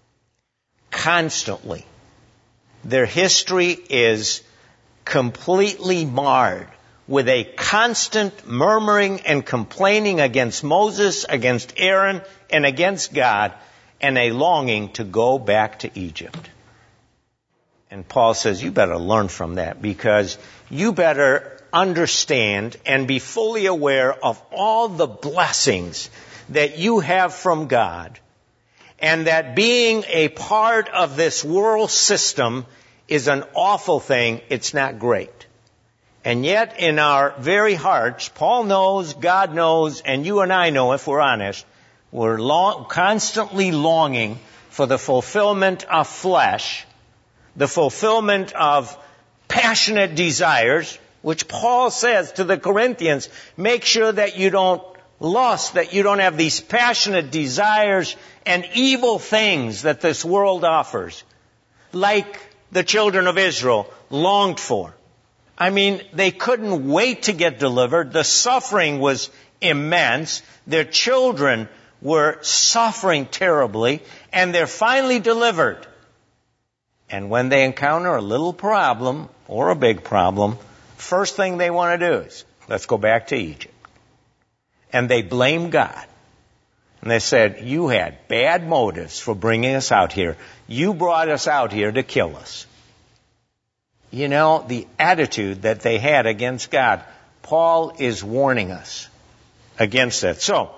Constantly. Their history is completely marred with a constant murmuring and complaining against Moses, against Aaron, and against God, and a longing to go back to Egypt. And Paul says, you better learn from that, because you better understand and be fully aware of all the blessings that you have from God, and that being a part of this world system is an awful thing. It's not great. And yet in our very hearts, Paul knows, God knows, and you and I know, if we're honest, we're constantly longing for the fulfillment of flesh, the fulfillment of passionate desires, which Paul says to the Corinthians, make sure that you don't lust, that you don't have these passionate desires and evil things that this world offers, like the children of Israel longed for. I mean, they couldn't wait to get delivered. The suffering was immense. Their children were suffering terribly, and they're finally delivered. And when they encounter a little problem or a big problem, first thing they want to do is, let's go back to Egypt. And they blame God. And they said, you had bad motives for bringing us out here. You brought us out here to kill us. You know, the attitude that they had against God, Paul is warning us against that. So,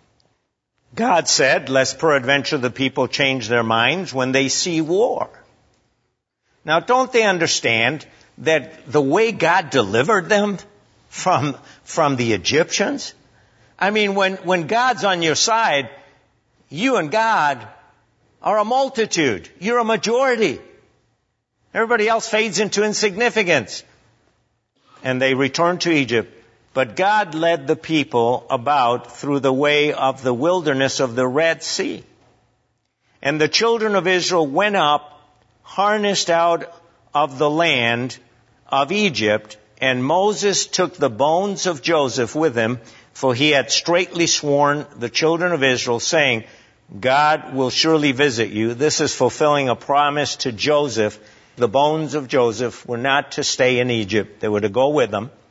God said, lest peradventure the people change their minds when they see war. Now, don't they understand that the way God delivered them from the Egyptians? I mean, when God's on your side, you and God are a multitude. You're a majority. Everybody else fades into insignificance. And they returned to Egypt. But God led the people about through the way of the wilderness of the Red Sea. And the children of Israel went up, harnessed out of the land of Egypt, and Moses took the bones of Joseph with him, for he had straitly sworn the children of Israel, saying, God will surely visit you. This is fulfilling a promise to Joseph. The bones of Joseph were not to stay in Egypt. They were to go with them.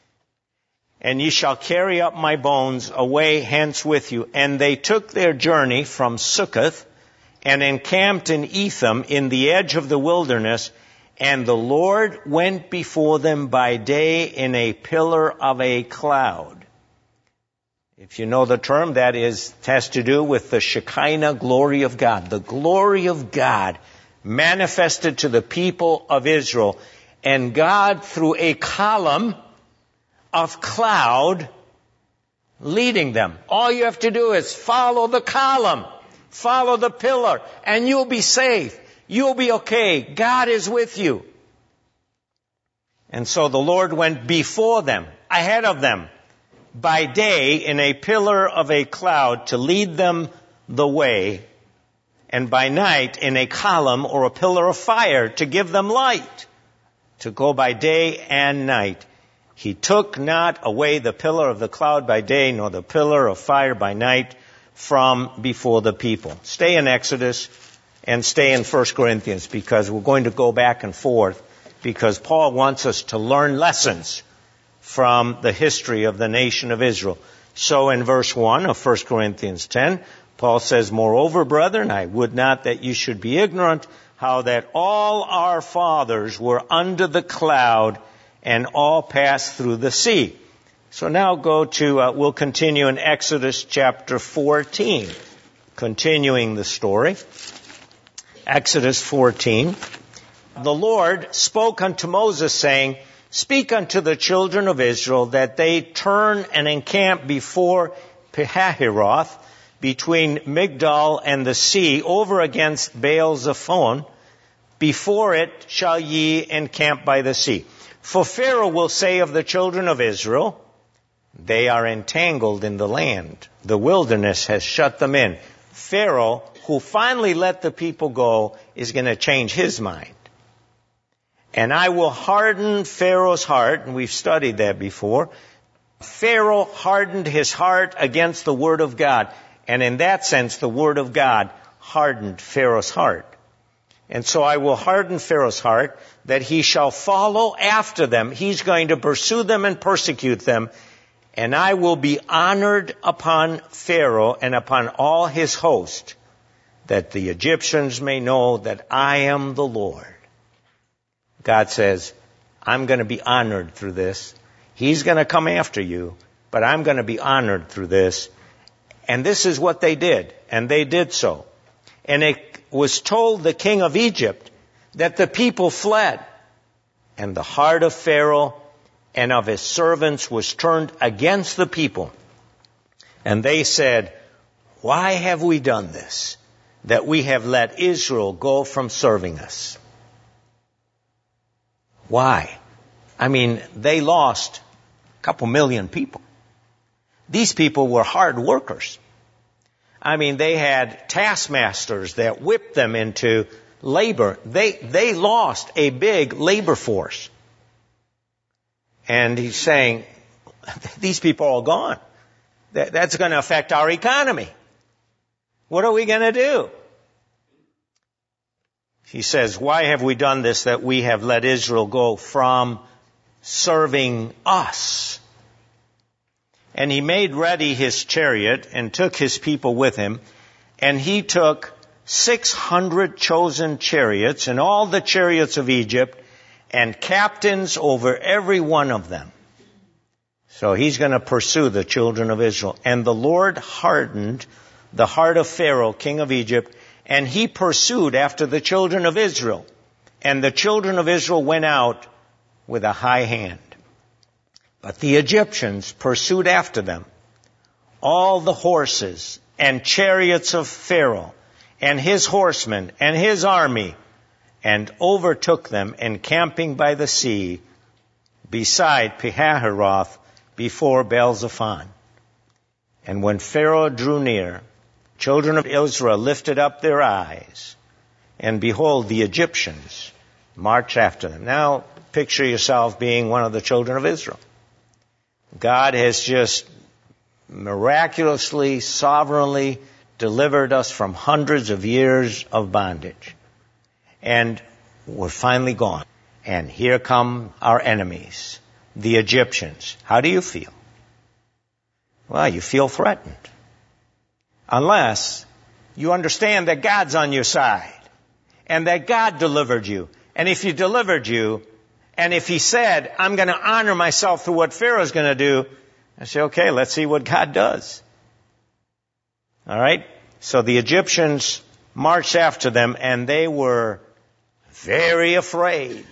And ye shall carry up my bones away hence with you. And they took their journey from Succoth and encamped in Etham in the edge of the wilderness. And the Lord went before them by day in a pillar of a cloud. If you know the term, that has to do with the Shekinah glory of God. The glory of God manifested to the people of Israel. And God, through a column of cloud, leading them. All you have to do is follow the column, follow the pillar, and you'll be safe. You'll be okay. God is with you. And so the Lord went before them, ahead of them, by day in a pillar of a cloud to lead them the way, and by night in a column or a pillar of fire to give them light, to go by day and night. He took not away the pillar of the cloud by day, nor the pillar of fire by night from before the people. Stay in Exodus and stay in 1 Corinthians, because we're going to go back and forth, because Paul wants us to learn lessons from the history of the nation of Israel. So in verse 1 of 1 Corinthians 10, Paul says, "Moreover, brethren, I would not that you should be ignorant how that all our fathers were under the cloud and all passed through the sea." So now we'll continue in Exodus chapter 14, continuing the story. Exodus 14. The Lord spoke unto Moses, saying, "Speak unto the children of Israel that they turn and encamp before Pihahiroth, between Migdol and the sea, over against Baal-zephon. Before it shall ye encamp by the sea. For Pharaoh will say of the children of Israel, they are entangled in the land. The wilderness has shut them in." Pharaoh, who finally let the people go, is going to change his mind. "And I will harden Pharaoh's heart," and we've studied that before. Pharaoh hardened his heart against the word of God. And in that sense, the word of God hardened Pharaoh's heart. "And so I will harden Pharaoh's heart, that he shall follow after them." He's going to pursue them and persecute them. "And I will be honored upon Pharaoh and upon all his host, that the Egyptians may know that I am the Lord." God says, I'm going to be honored through this. He's going to come after you, but I'm going to be honored through this. And this is what they did, and they did so. And it was told the king of Egypt that the people fled, and the heart of Pharaoh and of his servants was turned against the people. And they said, "Why have we done this, that we have let Israel go from serving us?" Why? I mean, they lost a couple million people. These people were hard workers. I mean, they had taskmasters that whipped them into labor. They lost a big labor force. And he's saying, these people are all gone. That's going to affect our economy. What are we going to do? He says, "Why have we done this, that we have let Israel go from serving us?" And he made ready his chariot and took his people with him. And he took 600 chosen chariots and all the chariots of Egypt and captains over every one of them. So he's going to pursue the children of Israel. And the Lord hardened the heart of Pharaoh, king of Egypt, and he pursued after the children of Israel. And the children of Israel went out with a high hand. But the Egyptians pursued after them, all the horses and chariots of Pharaoh, and his horsemen and his army, and overtook them, encamping by the sea, beside Pihahiroth, before Baal-zephon. And when Pharaoh drew near, children of Israel lifted up their eyes, and behold, the Egyptians marched after them. Now, picture yourself being one of the children of Israel. God has just miraculously, sovereignly delivered us from hundreds of years of bondage. And we're finally gone. And here come our enemies, the Egyptians. How do you feel? Well, you feel threatened. Unless you understand that God's on your side and that God delivered you. And if He delivered you, and if He said, I'm going to honor myself through what Pharaoh's going to do, I say, okay, let's see what God does. All right? So the Egyptians marched after them, and they were very afraid.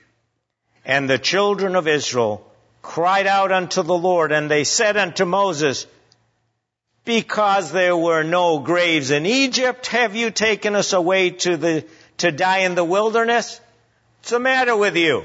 And the children of Israel cried out unto the Lord, and they said unto Moses, because there were no graves in Egypt, have you taken us away to die in the wilderness? What's the matter with you?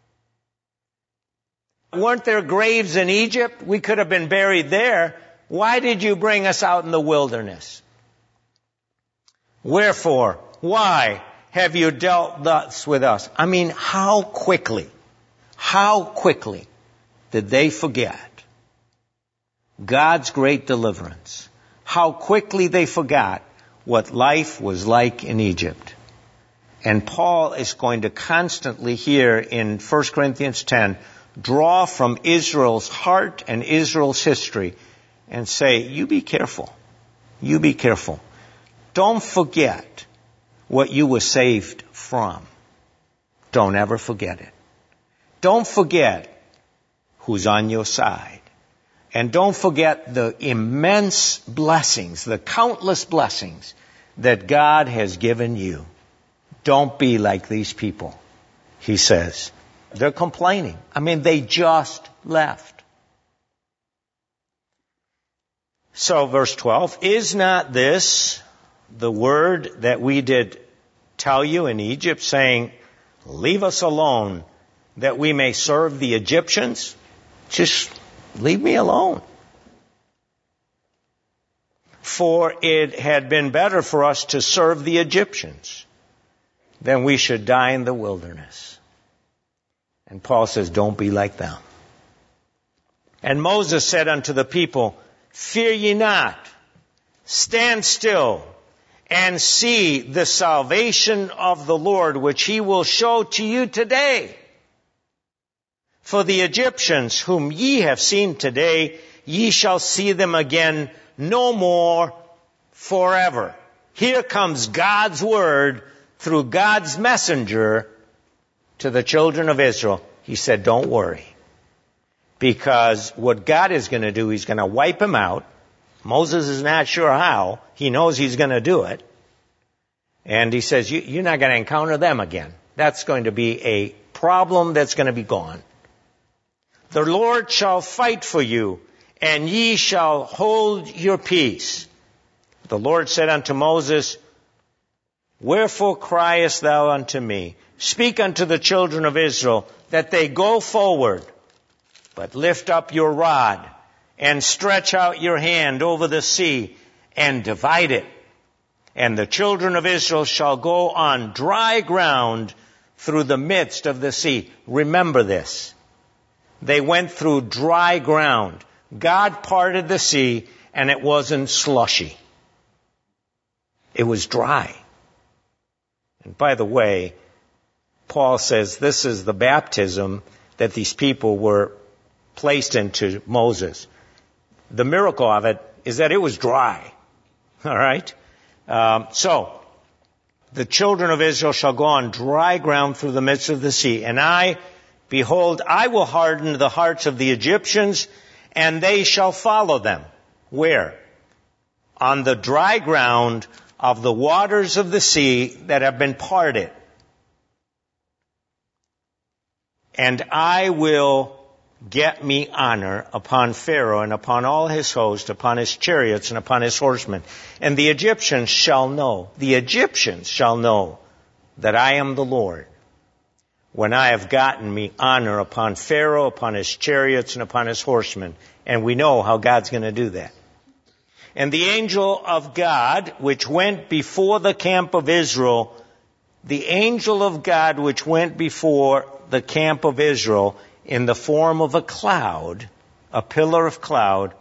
Weren't there graves in Egypt? We could have been buried there. Why did you bring us out in the wilderness? Wherefore, why have you dealt thus with us? I mean, how quickly did they forget God's great deliverance? How quickly they forgot what life was like in Egypt. And Paul is going to constantly here in 1 Corinthians 10 draw from Israel's heart and Israel's history and say, you be careful. You be careful. Don't forget what you were saved from. Don't ever forget it. Don't forget who's on your side. And don't forget the immense blessings, the countless blessings that God has given you. Don't be like these people, he says. They're complaining. I mean, they just left. So, verse 12, is not this the word that we did tell you in Egypt, saying, leave us alone, that we may serve the Egyptians? Just leave me alone. For it had been better for us to serve the Egyptians than we should die in the wilderness. And Paul says, don't be like them. And Moses said unto the people, fear ye not, stand still, and see the salvation of the Lord, which he will show to you today. For the Egyptians whom ye have seen today, ye shall see them again no more forever. Here comes God's word through God's messenger to the children of Israel. He said, don't worry. Because what God is going to do, he's going to wipe them out. Moses is not sure how. He knows he's going to do it. And he says, you're not going to encounter them again. That's going to be a problem that's going to be gone. The Lord shall fight for you, and ye shall hold your peace. The Lord said unto Moses, wherefore criest thou unto me? Speak unto the children of Israel, that they go forward, but lift up your rod, and stretch out your hand over the sea, and divide it. And the children of Israel shall go on dry ground through the midst of the sea. Remember this. They went through dry ground. God parted the sea, and it wasn't slushy. It was dry. And by the way, Paul says this is the baptism that these people were placed into Moses. The miracle of it is that it was dry. All right? So, the children of Israel shall go on dry ground through the midst of the sea. And behold, I will harden the hearts of the Egyptians, and they shall follow them. Where? On the dry ground of the waters of the sea that have been parted. And I will get me honor upon Pharaoh and upon all his host, upon his chariots and upon his horsemen. And the Egyptians shall know that I am the Lord, when I have gotten me honor upon Pharaoh, upon his chariots, and upon his horsemen. And we know how God's going to do that. And the angel of God, which went before the camp of Israel, the angel of God which went before the camp of Israel in the form of a cloud, a pillar of cloud,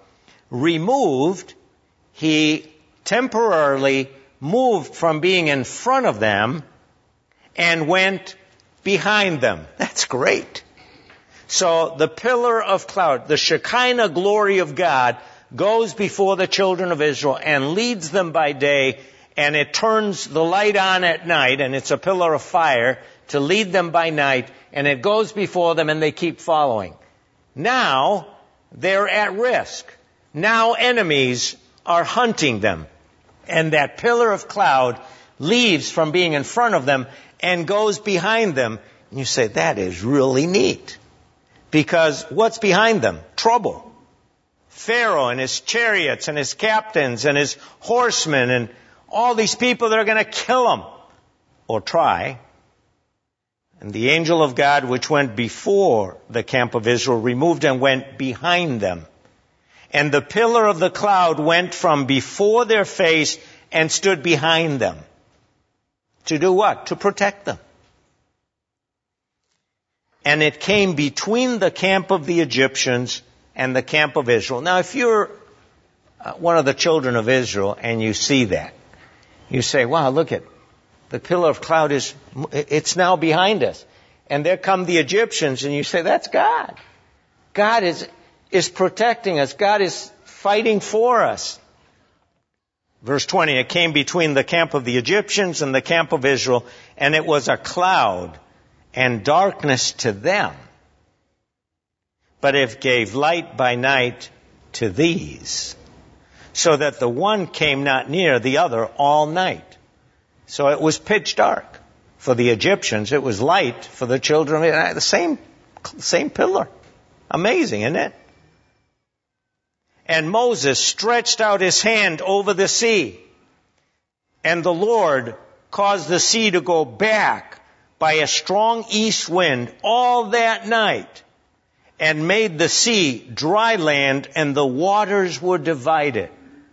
he temporarily moved from being in front of them and went behind them. That's great. So the pillar of cloud, the Shekinah glory of God, goes before the children of Israel and leads them by day, and it turns the light on at night, and it's a pillar of fire to lead them by night, and it goes before them and they keep following. Now they're at risk. Now enemies are hunting them. And that pillar of cloud leaves from being in front of them and goes behind them. And you say, that is really neat. Because what's behind them? Trouble. Pharaoh and his chariots and his captains and his horsemen and all these people that are going to kill him. Or try. And the angel of God, which went before the camp of Israel, removed and went behind them. And the pillar of the cloud went from before their face and stood behind them. To do what? To protect them. and it came between the camp of the Egyptians and the camp of Israel. Now, if you're one of the children of Israel and you see that, you say, wow, look at the pillar of cloud it's now behind us. And there come the Egyptians, and you say, that's God. God is protecting us. God is fighting for us. Verse 20, it came between the camp of the Egyptians and the camp of Israel, and it was a cloud and darkness to them. But it gave light by night to these, so that the one came not near the other all night. So it was pitch dark for the Egyptians. It was light for the children of Israel. The same pillar. Amazing, isn't it? And Moses stretched out his hand over the sea, and the Lord caused the sea to go back by a strong east wind all that night, and made the sea dry land, and the waters were divided.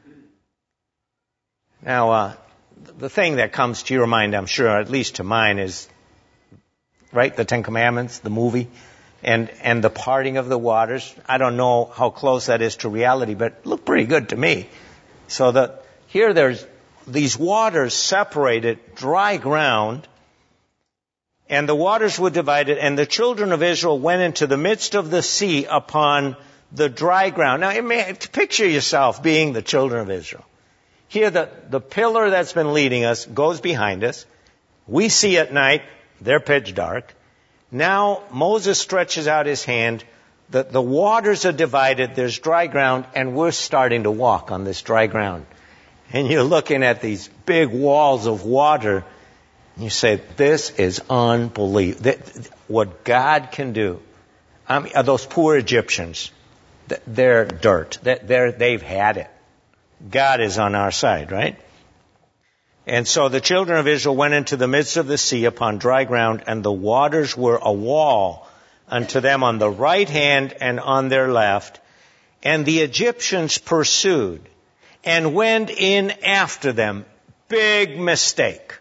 Now, the thing that comes to your mind, I'm sure, at least to mine, is, right, the Ten Commandments, the movie, and the parting of the waters. I don't know how close that is to reality, but it looked pretty good to me. So that here there's these waters separated, dry ground, and the waters were divided, and the children of Israel went into the midst of the sea upon the dry ground. Now, picture yourself being the children of Israel. Here, the pillar that's been leading us goes behind us. We see at night, they're pitch dark. Now, Moses stretches out his hand. The waters are divided. There's dry ground, and we're starting to walk on this dry ground. And you're looking at these big walls of water. And you say, this is unbelievable. What God can do. Those poor Egyptians, they're dirt. They've had it. God is on our side, right? And so the children of Israel went into the midst of the sea upon dry ground, and the waters were a wall unto them on the right hand and on their left. And the Egyptians pursued and went in after them. Big mistake.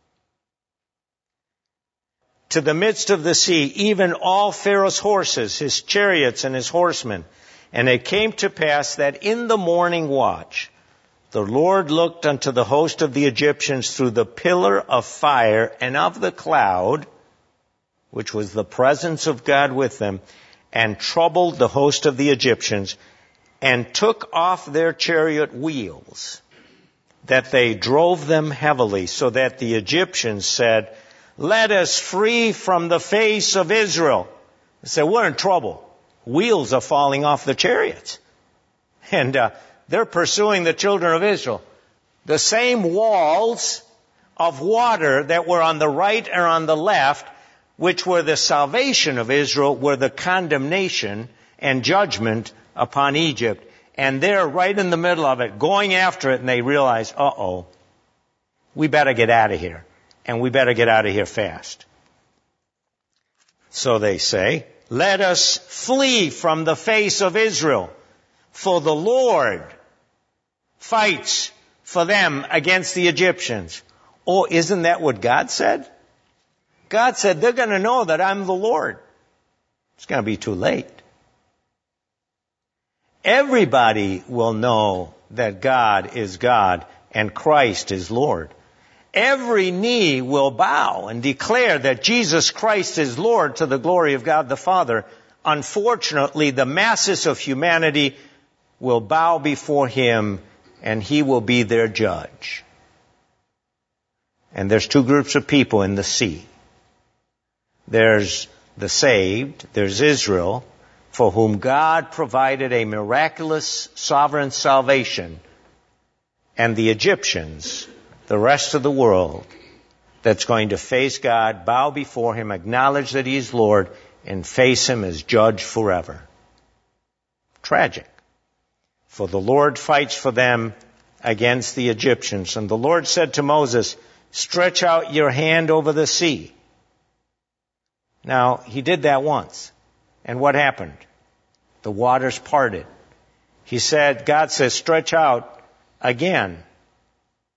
To the midst of the sea, even all Pharaoh's horses, his chariots, and his horsemen. And it came to pass that in the morning watch, the Lord looked unto the host of the Egyptians through the pillar of fire and of the cloud, which was the presence of God with them, and troubled the host of the Egyptians, and took off their chariot wheels, that they drove them heavily, so that the Egyptians said, let us flee from the face of Israel. They said, we're in trouble. Wheels are falling off the chariots. And they're pursuing the children of Israel. The same walls of water that were on the right and on the left, which were the salvation of Israel, were the condemnation and judgment upon Egypt. And they're right in the middle of it, going after it, and they realize, we better get out of here. And we better get out of here fast. So they say, let us flee from the face of Israel, for the Lord fights for them against the Egyptians. Oh, isn't that what God said? God said, they're going to know that I'm the Lord. It's going to be too late. Everybody will know that God is God and Christ is Lord. Every knee will bow and declare that Jesus Christ is Lord to the glory of God the Father. Unfortunately, the masses of humanity will bow before Him, and He will be their judge. And there's two groups of people in the sea. There's the saved, there's Israel, for whom God provided a miraculous sovereign salvation, and the Egyptians, the rest of the world, that's going to face God, bow before Him, acknowledge that He is Lord, and face Him as judge forever. Tragic. For the Lord fights for them against the Egyptians. And the Lord said to Moses, stretch out your hand over the sea. Now, He did that once. And what happened? The waters parted. God says, stretch out again.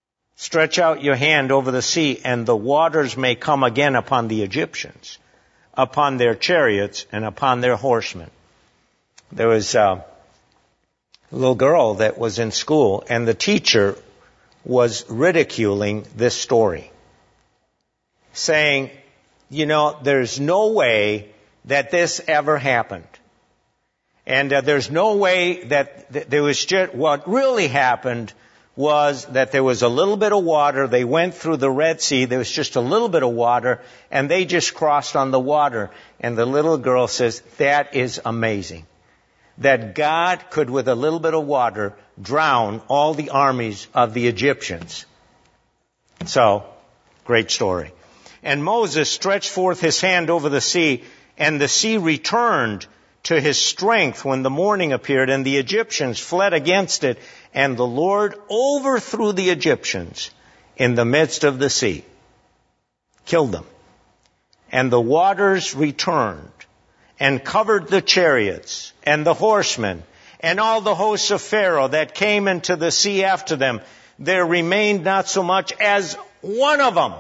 Stretch out your hand over the sea, and the waters may come again upon the Egyptians. upon their chariots and upon their horsemen. There was a little girl that was in school, and the teacher was ridiculing this story, saying, there's no way that this ever happened. And there's no way that there was just, what really happened was that there was a little bit of water. They went through the Red Sea. There was just a little bit of water, and they just crossed on the water. And the little girl says, that is amazing. That God could, with a little bit of water, drown all the armies of the Egyptians. So, great story. And Moses stretched forth his hand over the sea, and the sea returned to his strength when the morning appeared, and the Egyptians fled against it, and the Lord overthrew the Egyptians in the midst of the sea, killed them. And the waters returned and covered the chariots and the horsemen and all the hosts of Pharaoh that came into the sea after them. There remained not so much as one of them.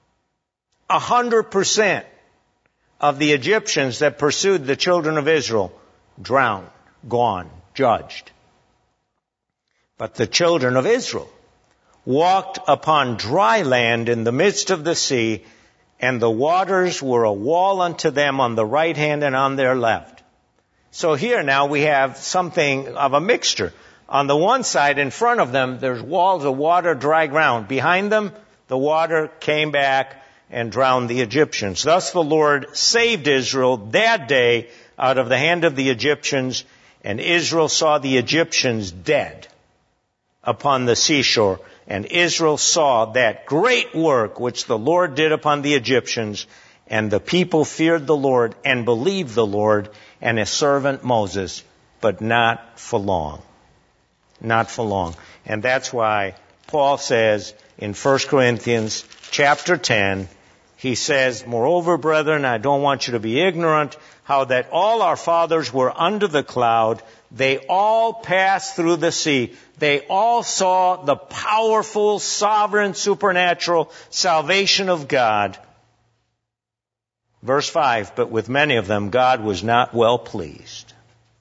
100% of the Egyptians that pursued the children of Israel drowned, gone, judged. But the children of Israel walked upon dry land in the midst of the sea, and the waters were a wall unto them on the right hand and on their left. So here now we have something of a mixture. On the one side, in front of them, there's walls of water, dry ground. Behind them, the water came back and drowned the Egyptians. Thus the Lord saved Israel that day out of the hand of the Egyptians, and Israel saw the Egyptians dead upon the seashore. And Israel saw that great work which the Lord did upon the Egyptians, and the people feared the Lord and believed the Lord and his servant Moses, but not for long. Not for long. And that's why Paul says in 1 Corinthians chapter 10, he says, moreover, brethren, I don't want you to be ignorant how that all our fathers were under the cloud. They all passed through the sea. They all saw the powerful, sovereign, supernatural salvation of God. Verse 5, but with many of them God was not well pleased.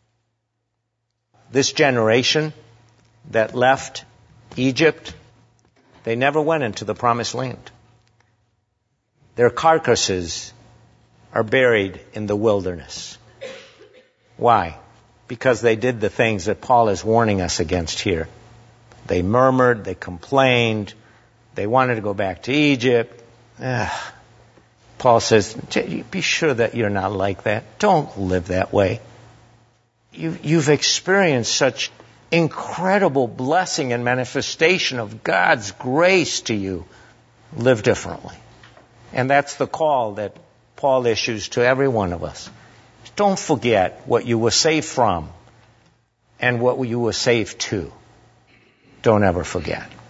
This generation that left Egypt, they never went into the promised land. Their carcasses are buried in the wilderness. Why? Because they did the things that Paul is warning us against here. They murmured, they complained, they wanted to go back to Egypt. Paul says, be sure that you're not like that. Don't live that way. You've experienced such incredible blessing and manifestation of God's grace to you. Live differently. And that's the call that Paul issues to every one of us. Don't forget what you were saved from and what you were saved to. Don't ever forget.